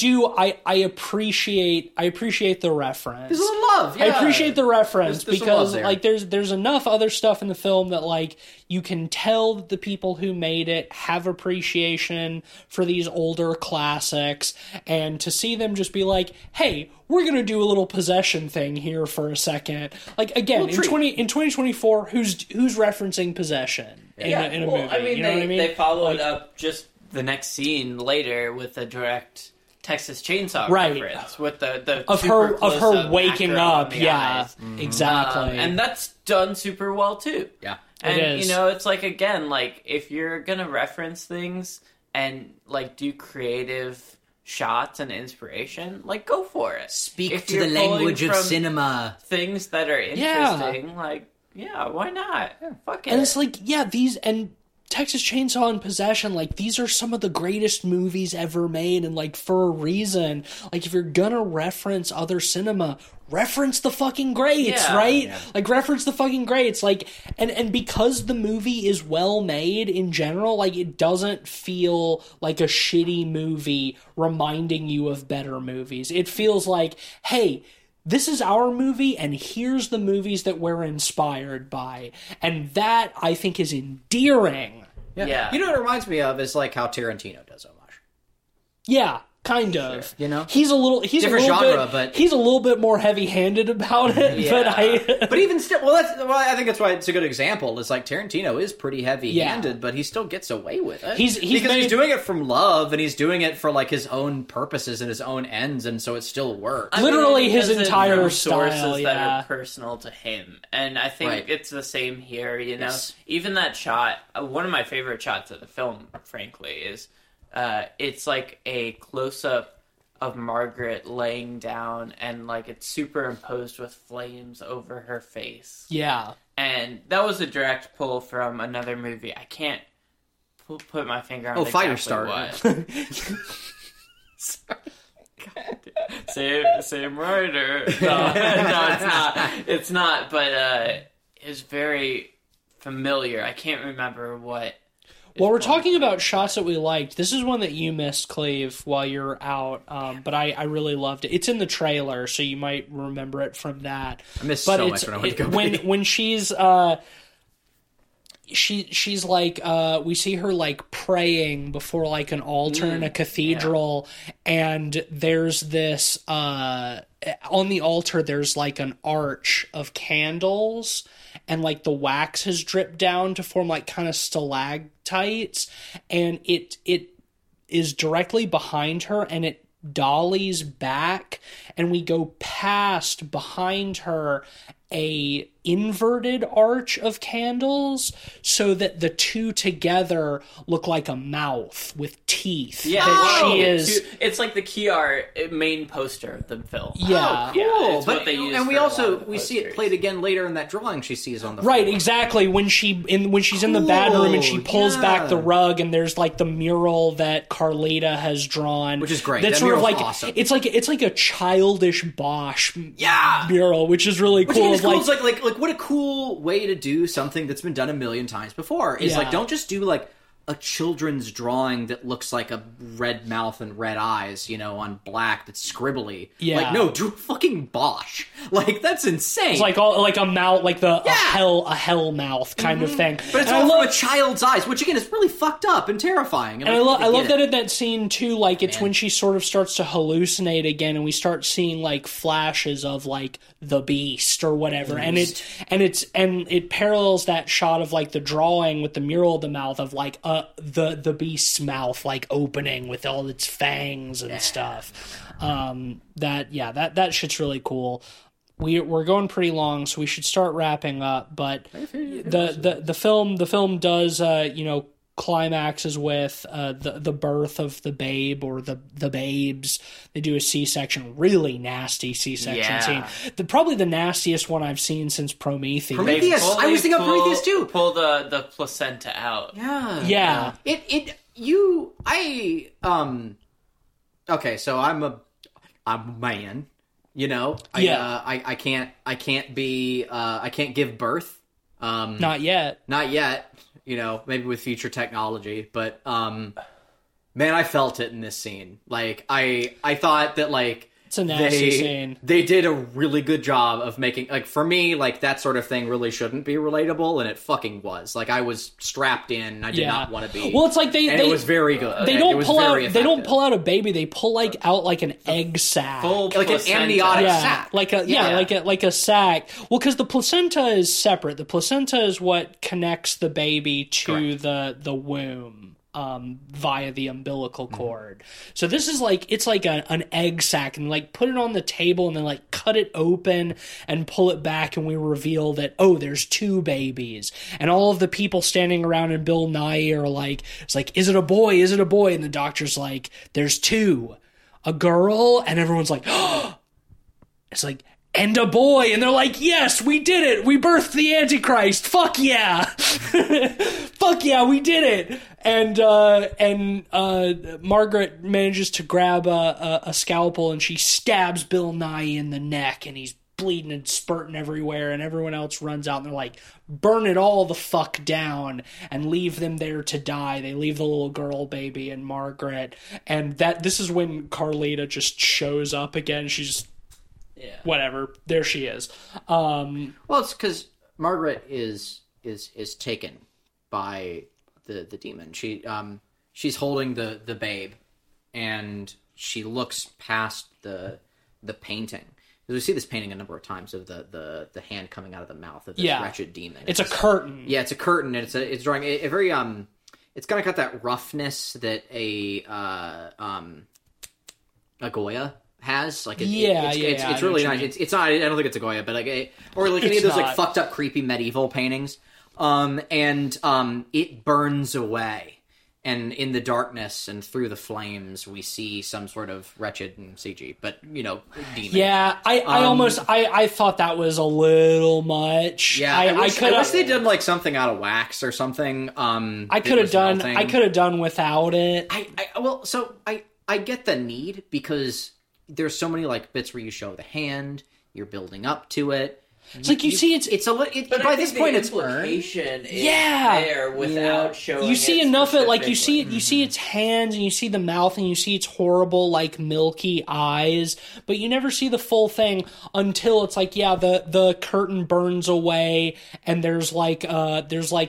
I appreciate the reference. There's a little love. I Yeah. appreciate the reference There's some because love there. like there's enough other stuff in the film that like you can tell that the people who made it have appreciation for these older classics, and to see them just be like, hey, we're gonna do a little Possession thing here for a second. Like, again, in 2024, who's referencing Possession in a movie? I mean, you know what I mean? they followed Like, up just the next scene later with a direct Texas Chainsaw Right. reference with the of super her close-up waking macro on up, the yeah, eyes. exactly. And that's done super well too. Yeah. And It is. you know, it's like, again, like, if you're gonna reference things and like do creative shots and inspiration, like, go for it. Speak If to you're the pulling language of from cinema. Things that are interesting, like, yeah, why not? Fuck it. And it's like, yeah, these, and Texas Chainsaw and Possession, like, these are some of the greatest movies ever made, and like, for a reason. Like, if you're gonna reference other cinema, reference the fucking greats, Yeah. right? Yeah. Like, reference the fucking greats. Like, and because the movie is well made in general, like, it doesn't feel like a shitty movie reminding you of better movies. It feels like, hey, this is our movie, and here's the movies that we're inspired by. And that, I think, is endearing. Yeah. You know what it reminds me of is like how Tarantino does homage. Yeah, kind of. You know? He's a little Different a little genre, bit, but- he's a little bit more heavy-handed about it. Yeah. But even still, I think that's why it's a good example. It's like Tarantino is pretty heavy-handed, but he still gets away with it. He's doing it from love, and he's doing it for like his own purposes and his own ends, and so it still works. Literally he his has it entire from style, sources yeah. that are personal to him, and I think Right. it's the same here. You know, Yes. even that shot, one of my favorite shots of the film, frankly, is it's like a close-up of Margaret laying down, and like it's superimposed with flames over her face. Yeah. And that was a direct pull from another movie. I can't put my finger on Firestarter. what. Same writer. No, it's not. It's not. But it's very familiar. I can't remember what. Well, we're talking about shots that we liked. This is one that you missed, Cleve, while you're out, but I really loved it. It's in the trailer, so you might remember it from that. I missed But so it's, much when I went to go pee. when she's she's like we see her like praying before like an altar in a cathedral, and there's this on the altar there's like an arch of candles, and like the wax has dripped down to form like kind of stalactites, and it is directly behind her, and it dollies back, and we go past behind her a inverted arch of candles so that the two together look like a mouth with teeth. Yeah, that she is. It's like the key art main poster of the film. Yeah, cool. Yeah, it's but what they use and we for a lot also of we see it posters. played again later in that drawing she sees on the right, floor. exactly. When she's in the bedroom and she pulls back yeah. the rug, and there's like the mural that Carlita has drawn, Which is great. That's That sort of mural's like awesome. it's like a childish Bosch Yeah. mural, which is really Which cool. again is Of, cool. It's like what a cool way to do something that's been done a million times before. Is Yeah. like, don't just do like a children's drawing that looks like a red mouth and red eyes, on black that's scribbly. Yeah. Like, no, do fucking Bosch. Like, that's insane. It's like a mouth, like a Yeah. hell mouth kind of thing. but it's And all I from love, a child's eyes, which again is really fucked up and terrifying. and I love get that it. in that scene too. Like it's when she sort of starts to hallucinate again, and we start seeing like flashes of like the beast or whatever, and it parallels that shot of like the drawing with the mural of the mouth of like the beast's mouth like opening with all its fangs and stuff. That shit's really cool. We're going pretty long, so we should start wrapping up. But the film does climaxes with the birth of the babe or the babes. They do a C-section, really nasty C-section scene. Probably the nastiest one I've seen since Prometheus. Prometheus. I was thinking of Prometheus too. Pull the placenta out. Yeah. Okay, so I'm a man, I can't give birth. Not yet. Not yet, maybe with future technology, but man, I felt it in this scene. Like I thought that like It's a nasty scene. They did a really good job of making, like, for me, like, that sort of thing really shouldn't be relatable, and it fucking was. Like, I was strapped in, and I did not want to be. Well, it's like it was very good. They It don't was pull very out. They don't effective. pull out a baby. They pull like out like an egg sac. Full Like an placenta. amniotic Yeah, sac. like a sac. Well, because the placenta is separate. The placenta is what connects the baby to the womb. Via the umbilical cord. So this is like, it's like an egg sac, and like put it on the table and then like cut it open and pull it back, and we reveal that, oh, there's two babies. And all of the people standing around in Bill Nye are like, it's like, is it a boy? Is it a boy? And the doctor's like, there's two. A girl? And everyone's like, oh! It's like, and a boy, and they're like, yes, we did it, we birthed the Antichrist, fuck yeah. Fuck yeah, we did it. And Margaret manages to grab a scalpel, and she stabs Bill Nye in the neck, and he's bleeding and spurting everywhere, and everyone else runs out, and they're like, burn it all the fuck down and leave them there to die. They leave the little girl baby and Margaret, and this is when Carlita just shows up again. She's whatever. There she is. Well, it's because Margaret is taken by the demon. She's holding the babe, and she looks past the painting. We see this painting a number of times of the hand coming out of the mouth of this wretched demon. It's a curtain. Yeah, it's a curtain, and it's drawing a very It's kind of got that roughness that a Goya has. Like, it's really nice. It's not. I don't think it's a Goya, but like any of those like fucked up, creepy medieval paintings. It burns away. And in the darkness and through the flames, we see some sort of wretched CG, but, demon. Yeah, I thought that was a little much. Yeah, I wish they did like something out of wax or something. I could have done without it. I get the need, because there's so many like bits where you show the hand, you're building up to it. It's like by this point it's implication is there without showing. You see enough of it, like you see its hands, and you see the mouth, and you see its horrible like milky eyes, but you never see the full thing until it's like the curtain burns away, and there's like a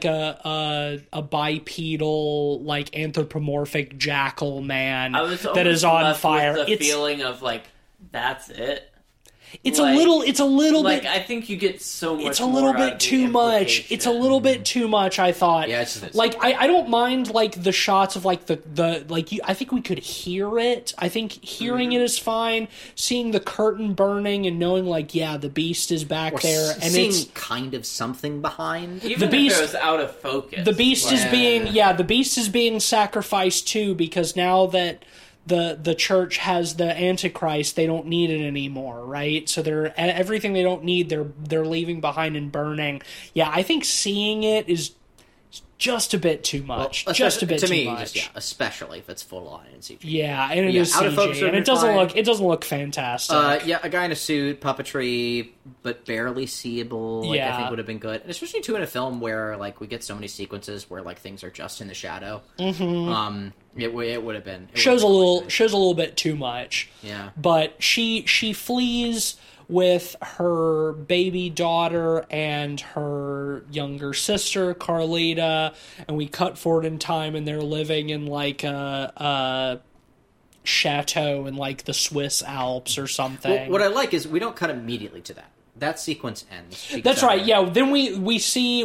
bipedal like anthropomorphic jackal man that is on fire. With the feeling of like, that's it. it's like, a little like, bit. I think you get so much. It's a little bit too much. It's a little bit too much. I thought. Yeah, it's like I don't mind like the shots of like the like I think we could hear it. I think hearing it is fine. Seeing the curtain burning and knowing like the beast is back there, and seeing it's kind of something behind. Even the beast if it was out of focus. the beast is being the beast is being sacrificed too, because now that the church has the Antichrist, they don't need it anymore, right? So they're everything they don't need, they're leaving behind and burning. Yeah, I think seeing it is just a bit too much. Well, just a bit to too me, much. especially if it's full on in CG. Yeah, and it is out of CG, focus would and be fine. it doesn't look fantastic. A guy in a suit, puppetry, but barely seeable. Like, I think would have been good, and especially too in a film where like we get so many sequences where like things are just in the shadow. Mm-hmm. It would have been shows a little bit too much. Yeah, but she flees with her baby daughter and her younger sister Carlita, and we cut forward in time, and they're living in like a chateau in like the Swiss Alps or something. Well, what I like is we don't cut immediately to that. That sequence ends. That's right. Yeah. Then we see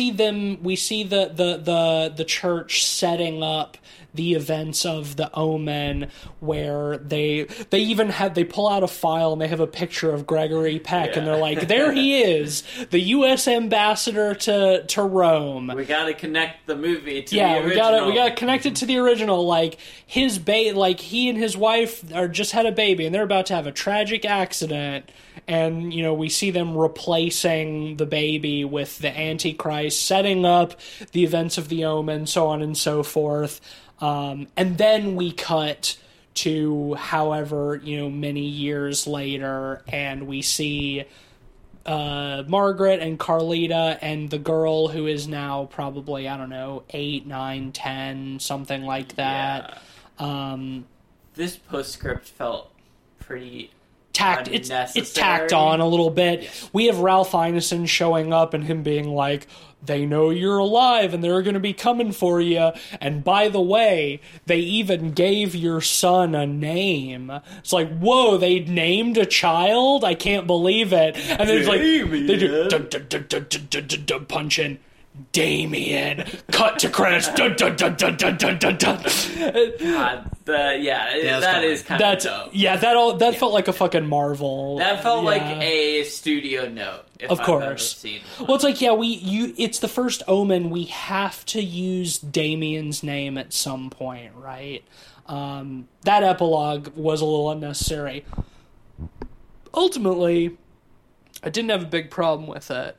the church setting up the events of the Omen, where they pull out a file and they have a picture of Gregory Peck, and they're like, there he is, the U.S. ambassador to Rome. We got to connect the movie to the original. we gotta connect it to the original. Like his he and his wife are just had a baby, and they're about to have a tragic accident. And, we see them replacing the baby with the Antichrist, setting up the events of the Omen, so on and so forth. And then we cut to however, many years later, and we see Margaret and Carlita and the girl who is now probably, 8, 9, 10, something like that. Yeah. This postscript felt pretty... It's tacked on a little bit. Yes. We have Ralph Ineson showing up and him being like, they know you're alive and they're going to be coming for you. And by the way, they even gave your son a name. It's like, whoa, they named a child? I can't believe it. And then it's like, they do punch in. Damien, cut to credits. Dun, dun, dun, dun, dun, dun, dun, dun. God, that is kind of dope. Yeah, that felt like a fucking Marvel. That felt like a studio note. Of course. Well, it's like it's the first Omen. We have to use Damien's name at some point, right? That epilogue was a little unnecessary. Ultimately, I didn't have a big problem with it.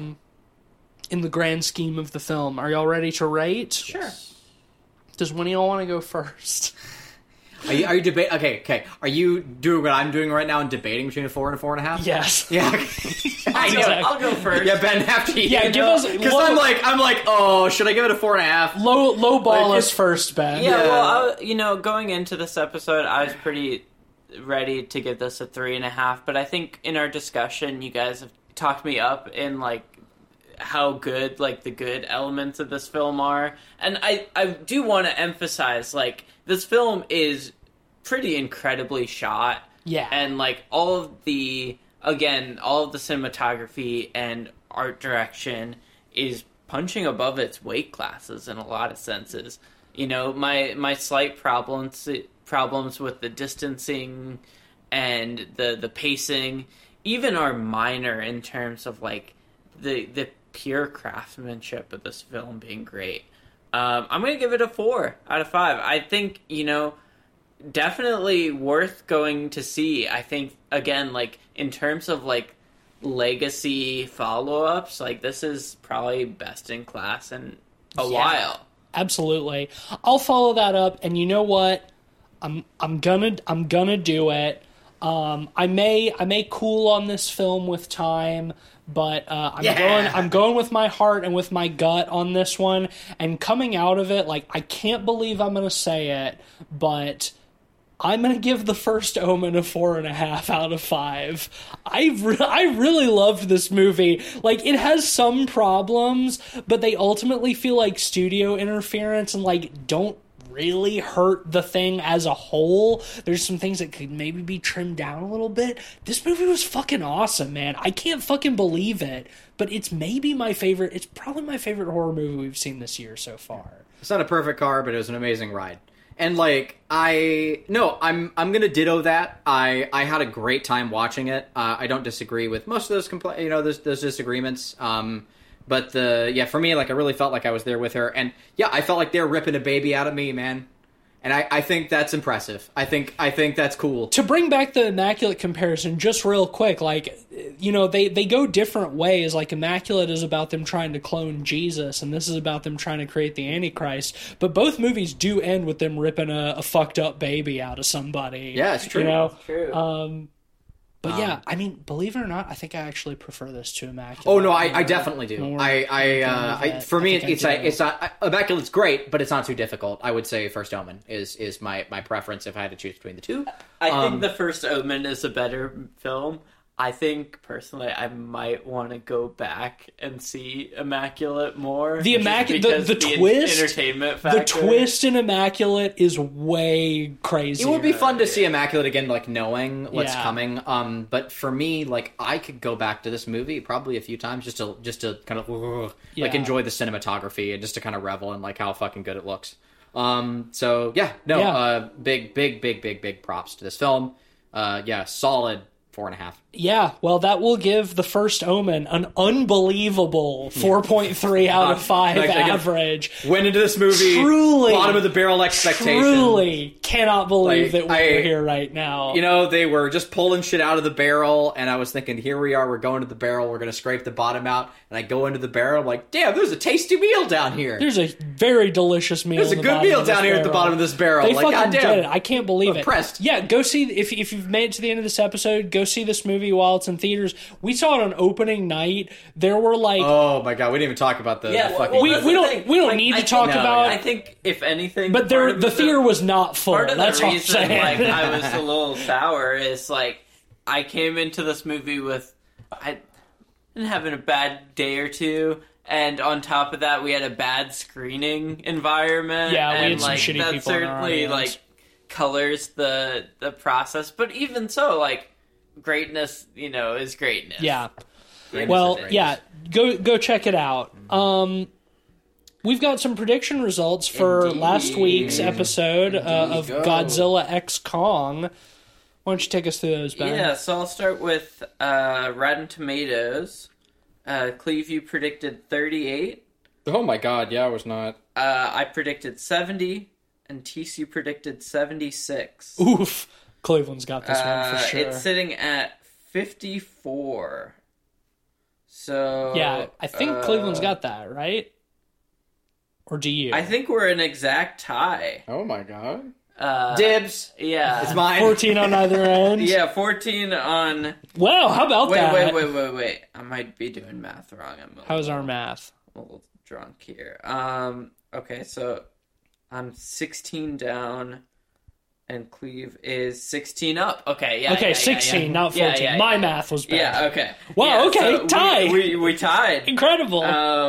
In the grand scheme of the film. Are y'all ready to rate? Sure. Does one of y'all want to go first? Are you debating? Okay. Are you doing what I'm doing right now and debating between a 4 and a 4.5? Yes. Yeah. I'll go first. Yeah, Ben, after you. Yeah, give us because I'm like, oh, should I give it a 4.5? Low ball us first, Ben. Yeah. Well, going into this episode, I was pretty ready to give this a 3.5, but I think in our discussion, you guys have talked me up in like how good like the good elements of this film are, and I do want to emphasize like this film is pretty incredibly shot, and like all of the cinematography and art direction is punching above its weight classes in a lot of senses. My slight problems with the distancing and the pacing even are minor in terms of like the pure craftsmanship of this film being great. I'm going to give it a 4 out of 5. I think, definitely worth going to see. I think, again, like, in terms of, like, legacy follow-ups, like, this is probably best in class in a while. Absolutely. I'll follow that up, and you know what? I'm gonna do it. I may cool on this film with time, but I'm going with my heart and with my gut on this one. And coming out of it, like, I can't believe I'm going to say it, but I'm going to give the first Omen a 4.5 out of 5. I really loved this movie. Like, it has some problems, but they ultimately feel like studio interference and, like, don't really hurt the thing as a whole. There's some things that could maybe be trimmed down a little bit. This movie was fucking awesome, man. I can't fucking believe it, but it's maybe my favorite. It's probably my favorite horror movie we've seen this year so far. It's not a perfect car, but it was an amazing ride. And like I'm gonna ditto that. I had a great time watching it. I don't disagree with most of those those disagreements. But for me, like I really felt like I was there with her, and yeah, I felt like they were ripping a baby out of me, man. And I think that's impressive. I think that's cool. To bring back the Immaculate comparison, just real quick, like, you know, they go different ways. Like, Immaculate is about them trying to clone Jesus, and this is about them trying to create the Antichrist. But both movies do end with them ripping a fucked up baby out of somebody. Yeah, it's true. You know? It's true. But yeah, I mean, believe it or not, I think I actually prefer this to Immaculate. Oh no, I definitely do. For me, it's not Immaculate's great, but it's not too difficult. I would say First Omen is my preference if I had to choose between the two. I think The First Omen is a better film. I think, personally, I might want to go back and see Immaculate more. The Immaculate, the twist, entertainment factor. The twist in Immaculate is way crazy. It would be fun to see Immaculate again, like knowing what's coming. But for me, like I could go back to this movie probably a few times just to kind of like enjoy the cinematography and just to kind of revel in like how fucking good it looks. Big props to this film. Solid 4.5. Yeah, well, that will give The First Omen an unbelievable 4.3 out of 5 average. Went into this movie, truly, bottom of the barrel expectation. Truly cannot believe that we're here right now. You know, they were just pulling shit out of the barrel, and I was thinking, here we are, we're going to the barrel, we're going to scrape the bottom out, and I go into the barrel, I'm like, damn, there's a tasty meal down here. There's a very delicious meal. There's a good meal down here at the bottom of this barrel. They fucking did it. I can't believe it. Impressed. Yeah, go see, if you've made it to the end of this episode, go see this movie while it's in theaters. We saw it on opening night. There were like, oh my god, we didn't even talk about the fucking. We don't need to talk about. I think if anything, but the theater was not full. Part of That's the all I'm reason saying. like I was a little sour is like I came into this movie with I been having a bad day or two. And on top of that, we had a bad screening environment. Yeah, we and, had some shitty that people in our certainly audience. colors the process. But even so, greatness, is greatness. Yeah. Greatness well, is greatness. yeah. Go check it out. We've got some prediction results for last week's episode of Godzilla X Kong. Why don't you take us through those, Ben? Yeah, so I'll start with Rotten Tomatoes. Cleve, you predicted 38. Oh my god, yeah, I was not. I predicted 70, and TC predicted 76. Oof. Cleveland's got this one for sure. It's sitting at 54. So yeah, I think Cleveland's got that, right? Or do you? I think we're an exact tie. Oh my god. Dibs. Yeah. It's mine. 14 on either end? Yeah, 14 on... Wow, how about that? Wait. I might be doing math wrong. How's our math? I'm a little drunk here. Okay, so I'm 16 down, and Cleve is 16 up. Okay, yeah. Okay, 16, not 14. Yeah, My math was bad. Yeah, okay. Wow, yeah, okay, so tie. We tied. Incredible.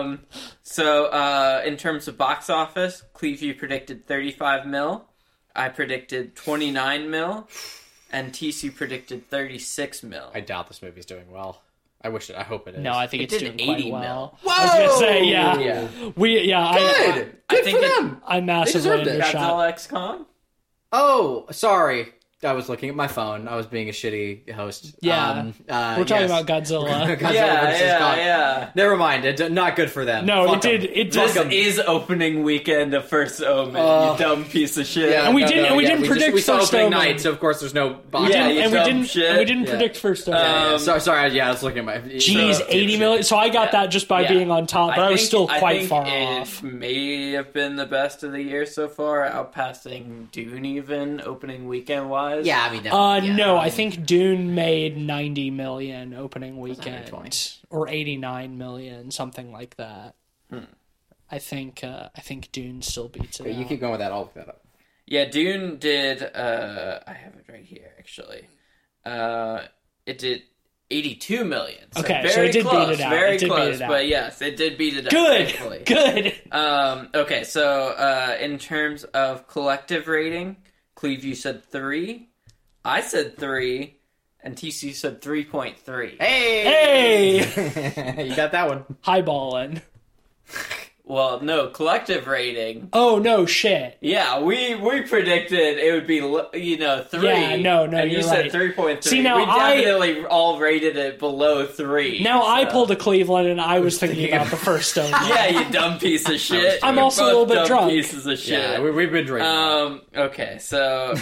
So in terms of box office, Cleve, you predicted 35 mil. I predicted 29 mil, and TC predicted 36 mil. I doubt this movie's doing well. I hope it is. No, I think it's doing 80 quite well. mil. Whoa! I was gonna say, yeah. Good. Good for them. I massively deserved it. undershot. Godzilla X Kong? Oh, sorry. I was looking at my phone. I was being a shitty host. Yeah. We're talking about Godzilla. Godzilla versus Kong. Yeah. Never mind. Not good for them. No, Fuck it 'em. did. This is opening weekend of First Omen, you dumb piece of shit. And we didn't predict we saw First opening Omen. night, so of course there's no box. Yeah, office. you and dumb shit. we didn't predict First Omen. Sorry. Yeah, I was looking at my. Jeez, 80 million. So I got that just by being on top, but I was still quite far off. It may have been the best of the year so far, outpassing Dune even opening weekend wise. Yeah, I mean, no, I think Dune made 90 million opening weekend, 120. or 89 million, something like that. I think Dune still beats it. you out. keep going with that. I'll look that up. Yeah, Dune did. I have it right here actually. It did 82 million. So Okay, very so it did close, beat it out. Very It did beat close, it out. but yes, it did beat it out. Good. Thankfully. Good. Okay, so in terms of collective rating, Cleve, you said 3. I said 3. And TC said 3.3. Hey! Hey! You got that one. Highballing. Well, no, collective rating. Oh, no shit. Yeah, we predicted it would be 3. Yeah, no, and you you're said right. 3.3. See, now we definitely all rated it below 3. Now, I so. pulled a Cleveland, and I was thinking about the first Omen. Yeah, you dumb piece of shit. I'm You're also a both little bit dumb drunk. Pieces of shit. Yeah, we've been drinking. Okay, so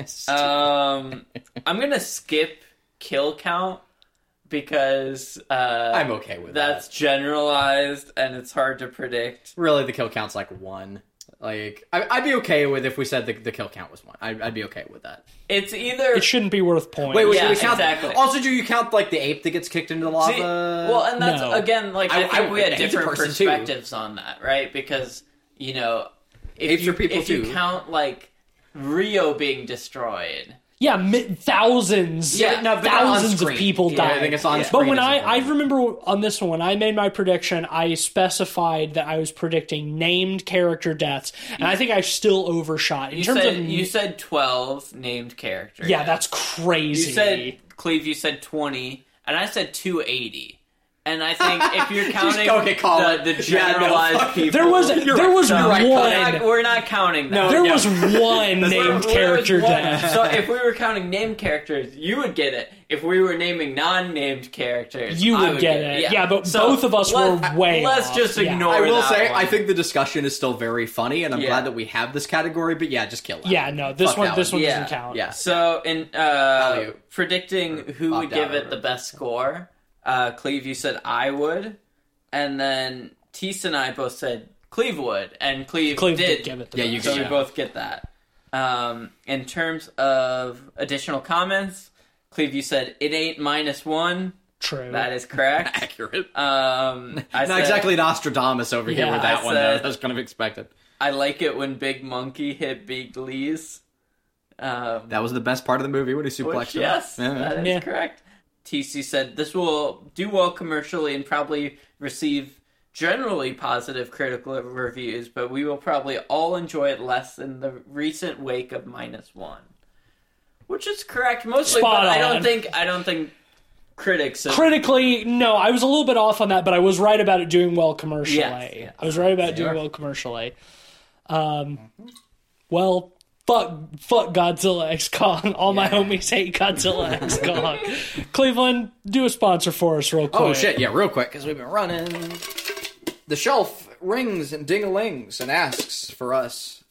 I'm gonna skip kill count because I'm okay with that's generalized and it's hard to predict. Really, the kill count's like 1. Like, I'd be okay with if we said the kill count was 1. I'd be okay with that. It's either It shouldn't be worth points. Wait, Yeah, do we count? exactly. Also, do you count like the ape that gets kicked into the lava? See, well, and that's No. again like I think we had he's a different person, too. perspectives on that, right? Because if Apes you are people, if you too. count like Rio being destroyed. Yeah, thousands. Yeah, no, but not on thousands of screen. people Yeah, died. I think it's on Yeah. screen. But when as I well. remember on this one, when I made my prediction, I specified that I was predicting named character deaths, and I think I still overshot. In You terms said of you said 12 named characters. yeah, that's crazy. You said Cleve. You said 20, and I said 280. And I think if you're counting okay, call it. the Yeah, no, generalized fuck. people, there was So one. we're not counting that. There yeah. was one named character death. So if we were counting named characters, you would get it. If we were naming non-named characters, You I would get it. Yeah, but So both of us were way Let's off. just Yeah. ignore. I will that say, one. I think the discussion is still very funny, and I'm Yeah. glad that we have this category. But yeah, just kill it. Yeah, no, this Fuck one that this one. one Yeah. doesn't count. Yeah. So in Value. predicting who would Opt give out, it the best score, Cleve, you said I would, and then Tease and I both said Cleve would, and Cleve did give it the Yeah, best. you so get we it. both get that. In terms of additional comments, Cleve, you said it ain't -1. True. That is correct. Accurate. I Not said, exactly Nostradamus over here Yeah, with that I one. said- Though. That's kind of expected. I like it when Big Monkey hit Big Lee's. That was the best part of the movie when he suplexed Which, him. yes, Yeah. that is Yeah. correct. TC said this will do well commercially and probably receive generally positive critical reviews, but we will probably all enjoy it less in the recent wake of -1, which is correct mostly. Spot but I on. don't think critics. Have, Critically, no, I was a little bit off on that, but I was right about it doing well commercially. Yes. I was right about it doing are. well commercially. Well, fuck Godzilla X Kong. All my homies hate Godzilla X Kong. Cleveland, do a sponsor for us real quick. Oh shit! Yeah, real quick because we've been running. The shelf rings and ding-a-lings and asks for us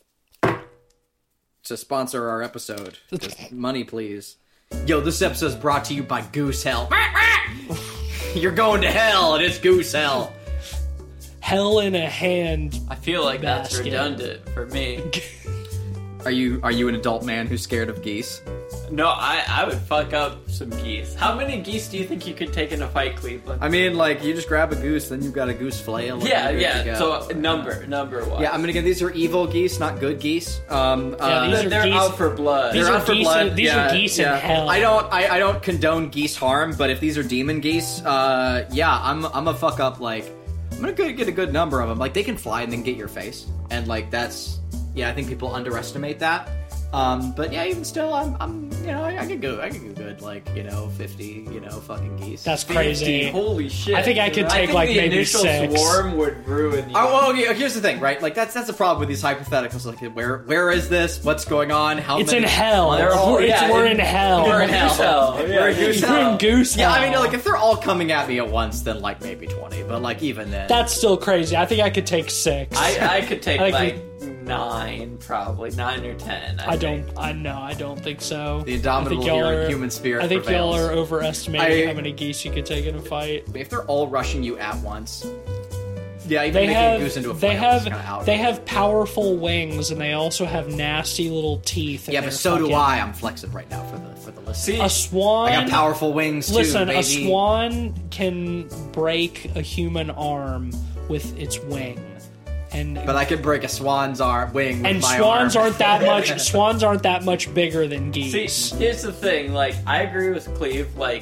to sponsor our episode. Just money, please. Yo, this episode is brought to you by Goose Hell. You're going to hell, and it's Goose Hell. Hell in a hand. I feel like that's Basket. redundant for me. Are you an adult man who's scared of geese? No, I would fuck up some geese. How many geese do you think you could take in a fight, Cleveland? I mean, like, you just grab a goose, then you've got a goose flail. and Yeah, you're good to yeah. go. So number one. Yeah, I'm gonna get these are evil geese, not good geese. these are They're geese- out for blood. These They're are out for geese. blood. These are geese in hell. I don't condone geese harm, but if these are demon geese, I'm gonna fuck up like I'm gonna get a good number of them. Like they can fly and then get your face, and like that's I think people underestimate that. But yeah, even still, I'm I could go good like 50 fucking geese. That's 50, crazy. holy shit! I think I could take, think like, the maybe initial 6. swarm would ruin you. Oh, well, okay, here's the thing, right? Like that's the problem with these hypotheticals. Like, where is this? What's going on? How It's many in hell. They're all- We're yeah, in hell. We're in hell. We're in goose We're in hell. goose Yeah, hell. I mean, like if they're all coming at me at once, then like maybe 20. But like even then, That's still crazy. I think I could take 6. I could take I like think 9, probably 9 or 10. I don't think so. The indomitable I think y'all human spirit I think y'all prevails. are overestimating I- how many geese you could take in a fight. if they're all rushing you at once, yeah, even They making have a goose into a they flail is have kinda out. they have powerful wings and they also have nasty little teeth. and Yeah, but they're so do fucking- I. I'm flexing right now for the list. See, A swan. I got powerful wings too, Listen, baby. a swan can break a human arm with its wing, and But I could break a swan's wing with and my swans arm. aren't that much. Swans aren't that much bigger than see, geese. here's the thing. Like, I agree with Cleve. Like,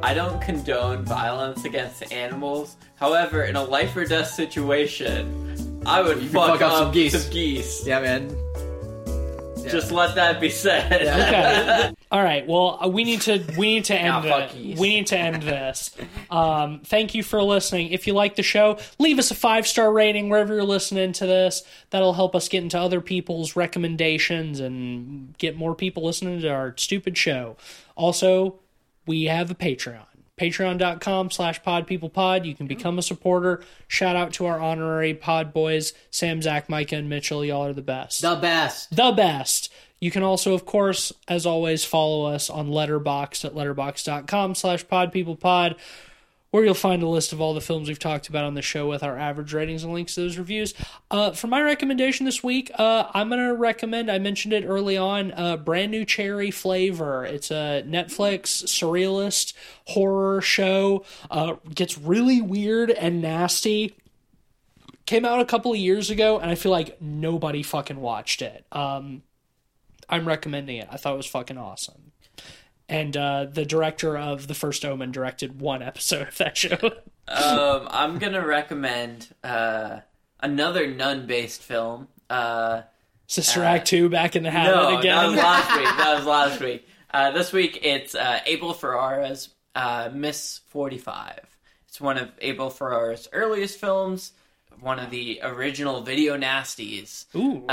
I don't condone violence against animals. However, in a life or death situation, I would fuck up some geese. Yeah, man. Yeah. Just let that be said. Okay. All right. Well, we need to end fuck it. geese. We need to end this. Thank you for listening. If you like the show, leave us a 5-star rating wherever you're listening to this. That'll help us get into other people's recommendations and get more people listening to our stupid show. Also, we have a Patreon. Patreon.com/podpeoplepod. You can become a supporter. Shout out to our honorary pod boys, Sam, Zach, Micah, and Mitchell. Y'all are the best. The best. The best. You can also, of course, as always, follow us on Letterboxd at letterboxd.com/podpeoplepod, where you'll find a list of all the films we've talked about on the show with our average ratings and links to those reviews. For my recommendation this week, I'm going to recommend, I mentioned it early on, Brand New Cherry Flavor. It's a Netflix surrealist horror show. Gets really weird and nasty. Came out a couple of years ago, and I feel like nobody fucking watched it. I'm recommending it. I thought it was fucking awesome. And the director of The First Omen directed one episode of that show. I'm gonna recommend another nun-based film. Sister Act 2 back in the habit again. That was last week. This week it's Abel Ferrara's Miss 45. It's one of Abel Ferrara's earliest films, one of the original video nasties. Ooh.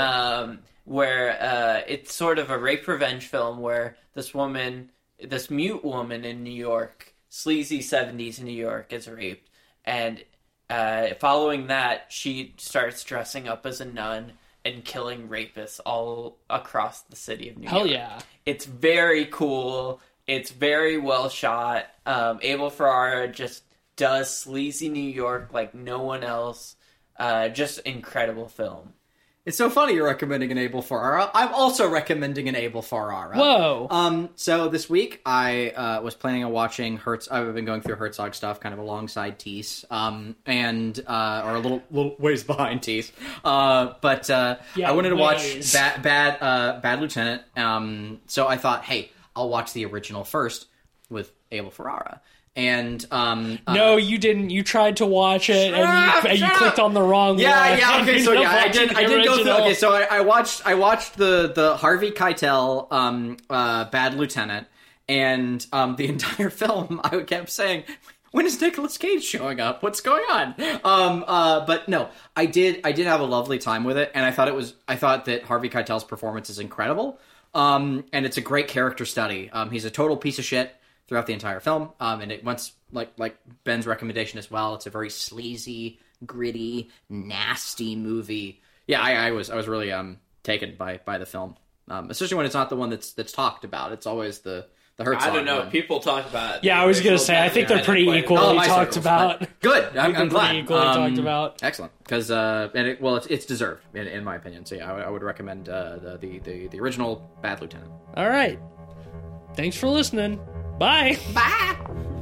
Where it's sort of a rape revenge film where this mute woman in New York, sleazy 70s New York, is raped. And following that, she starts dressing up as a nun and killing rapists all across the city of New York. Hell yeah. It's very cool. It's very well shot. Abel Ferrara just does sleazy New York like no one else. Just incredible film. It's so funny you're recommending an Abel Ferrara. I'm also recommending an Abel Ferrara. Whoa. So this week I was planning on watching I've been going through Herzog stuff kind of alongside Tease, or a little ways behind Tease. I wanted to watch Bad Lieutenant. So I thought, hey, I'll watch the original first with Abel Ferrara. And no, you didn't. You tried to watch it and you clicked on the wrong one. Okay, so I did go through. Okay, so I watched the Harvey Keitel Bad Lieutenant, and the entire film I kept saying, when is Nicolas Cage showing up? What's going on? But no, I did have a lovely time with it, and I thought that Harvey Keitel's performance is incredible. And it's a great character study. He's a total piece of shit throughout the entire film, and it once like Ben's recommendation as well. It's a very sleazy, gritty, nasty movie. Yeah, I was really taken by the film, especially when it's not the one that's talked about. It's always the Herzog. I don't know. One. People talk about it. Yeah, I was gonna say. I think they're pretty equally talked about. Good. I'm glad. Equally talked about. Excellent, because it's deserved in my opinion. So yeah, I would recommend the original Bad Lieutenant. All right. Thanks for listening. Bye. Bye.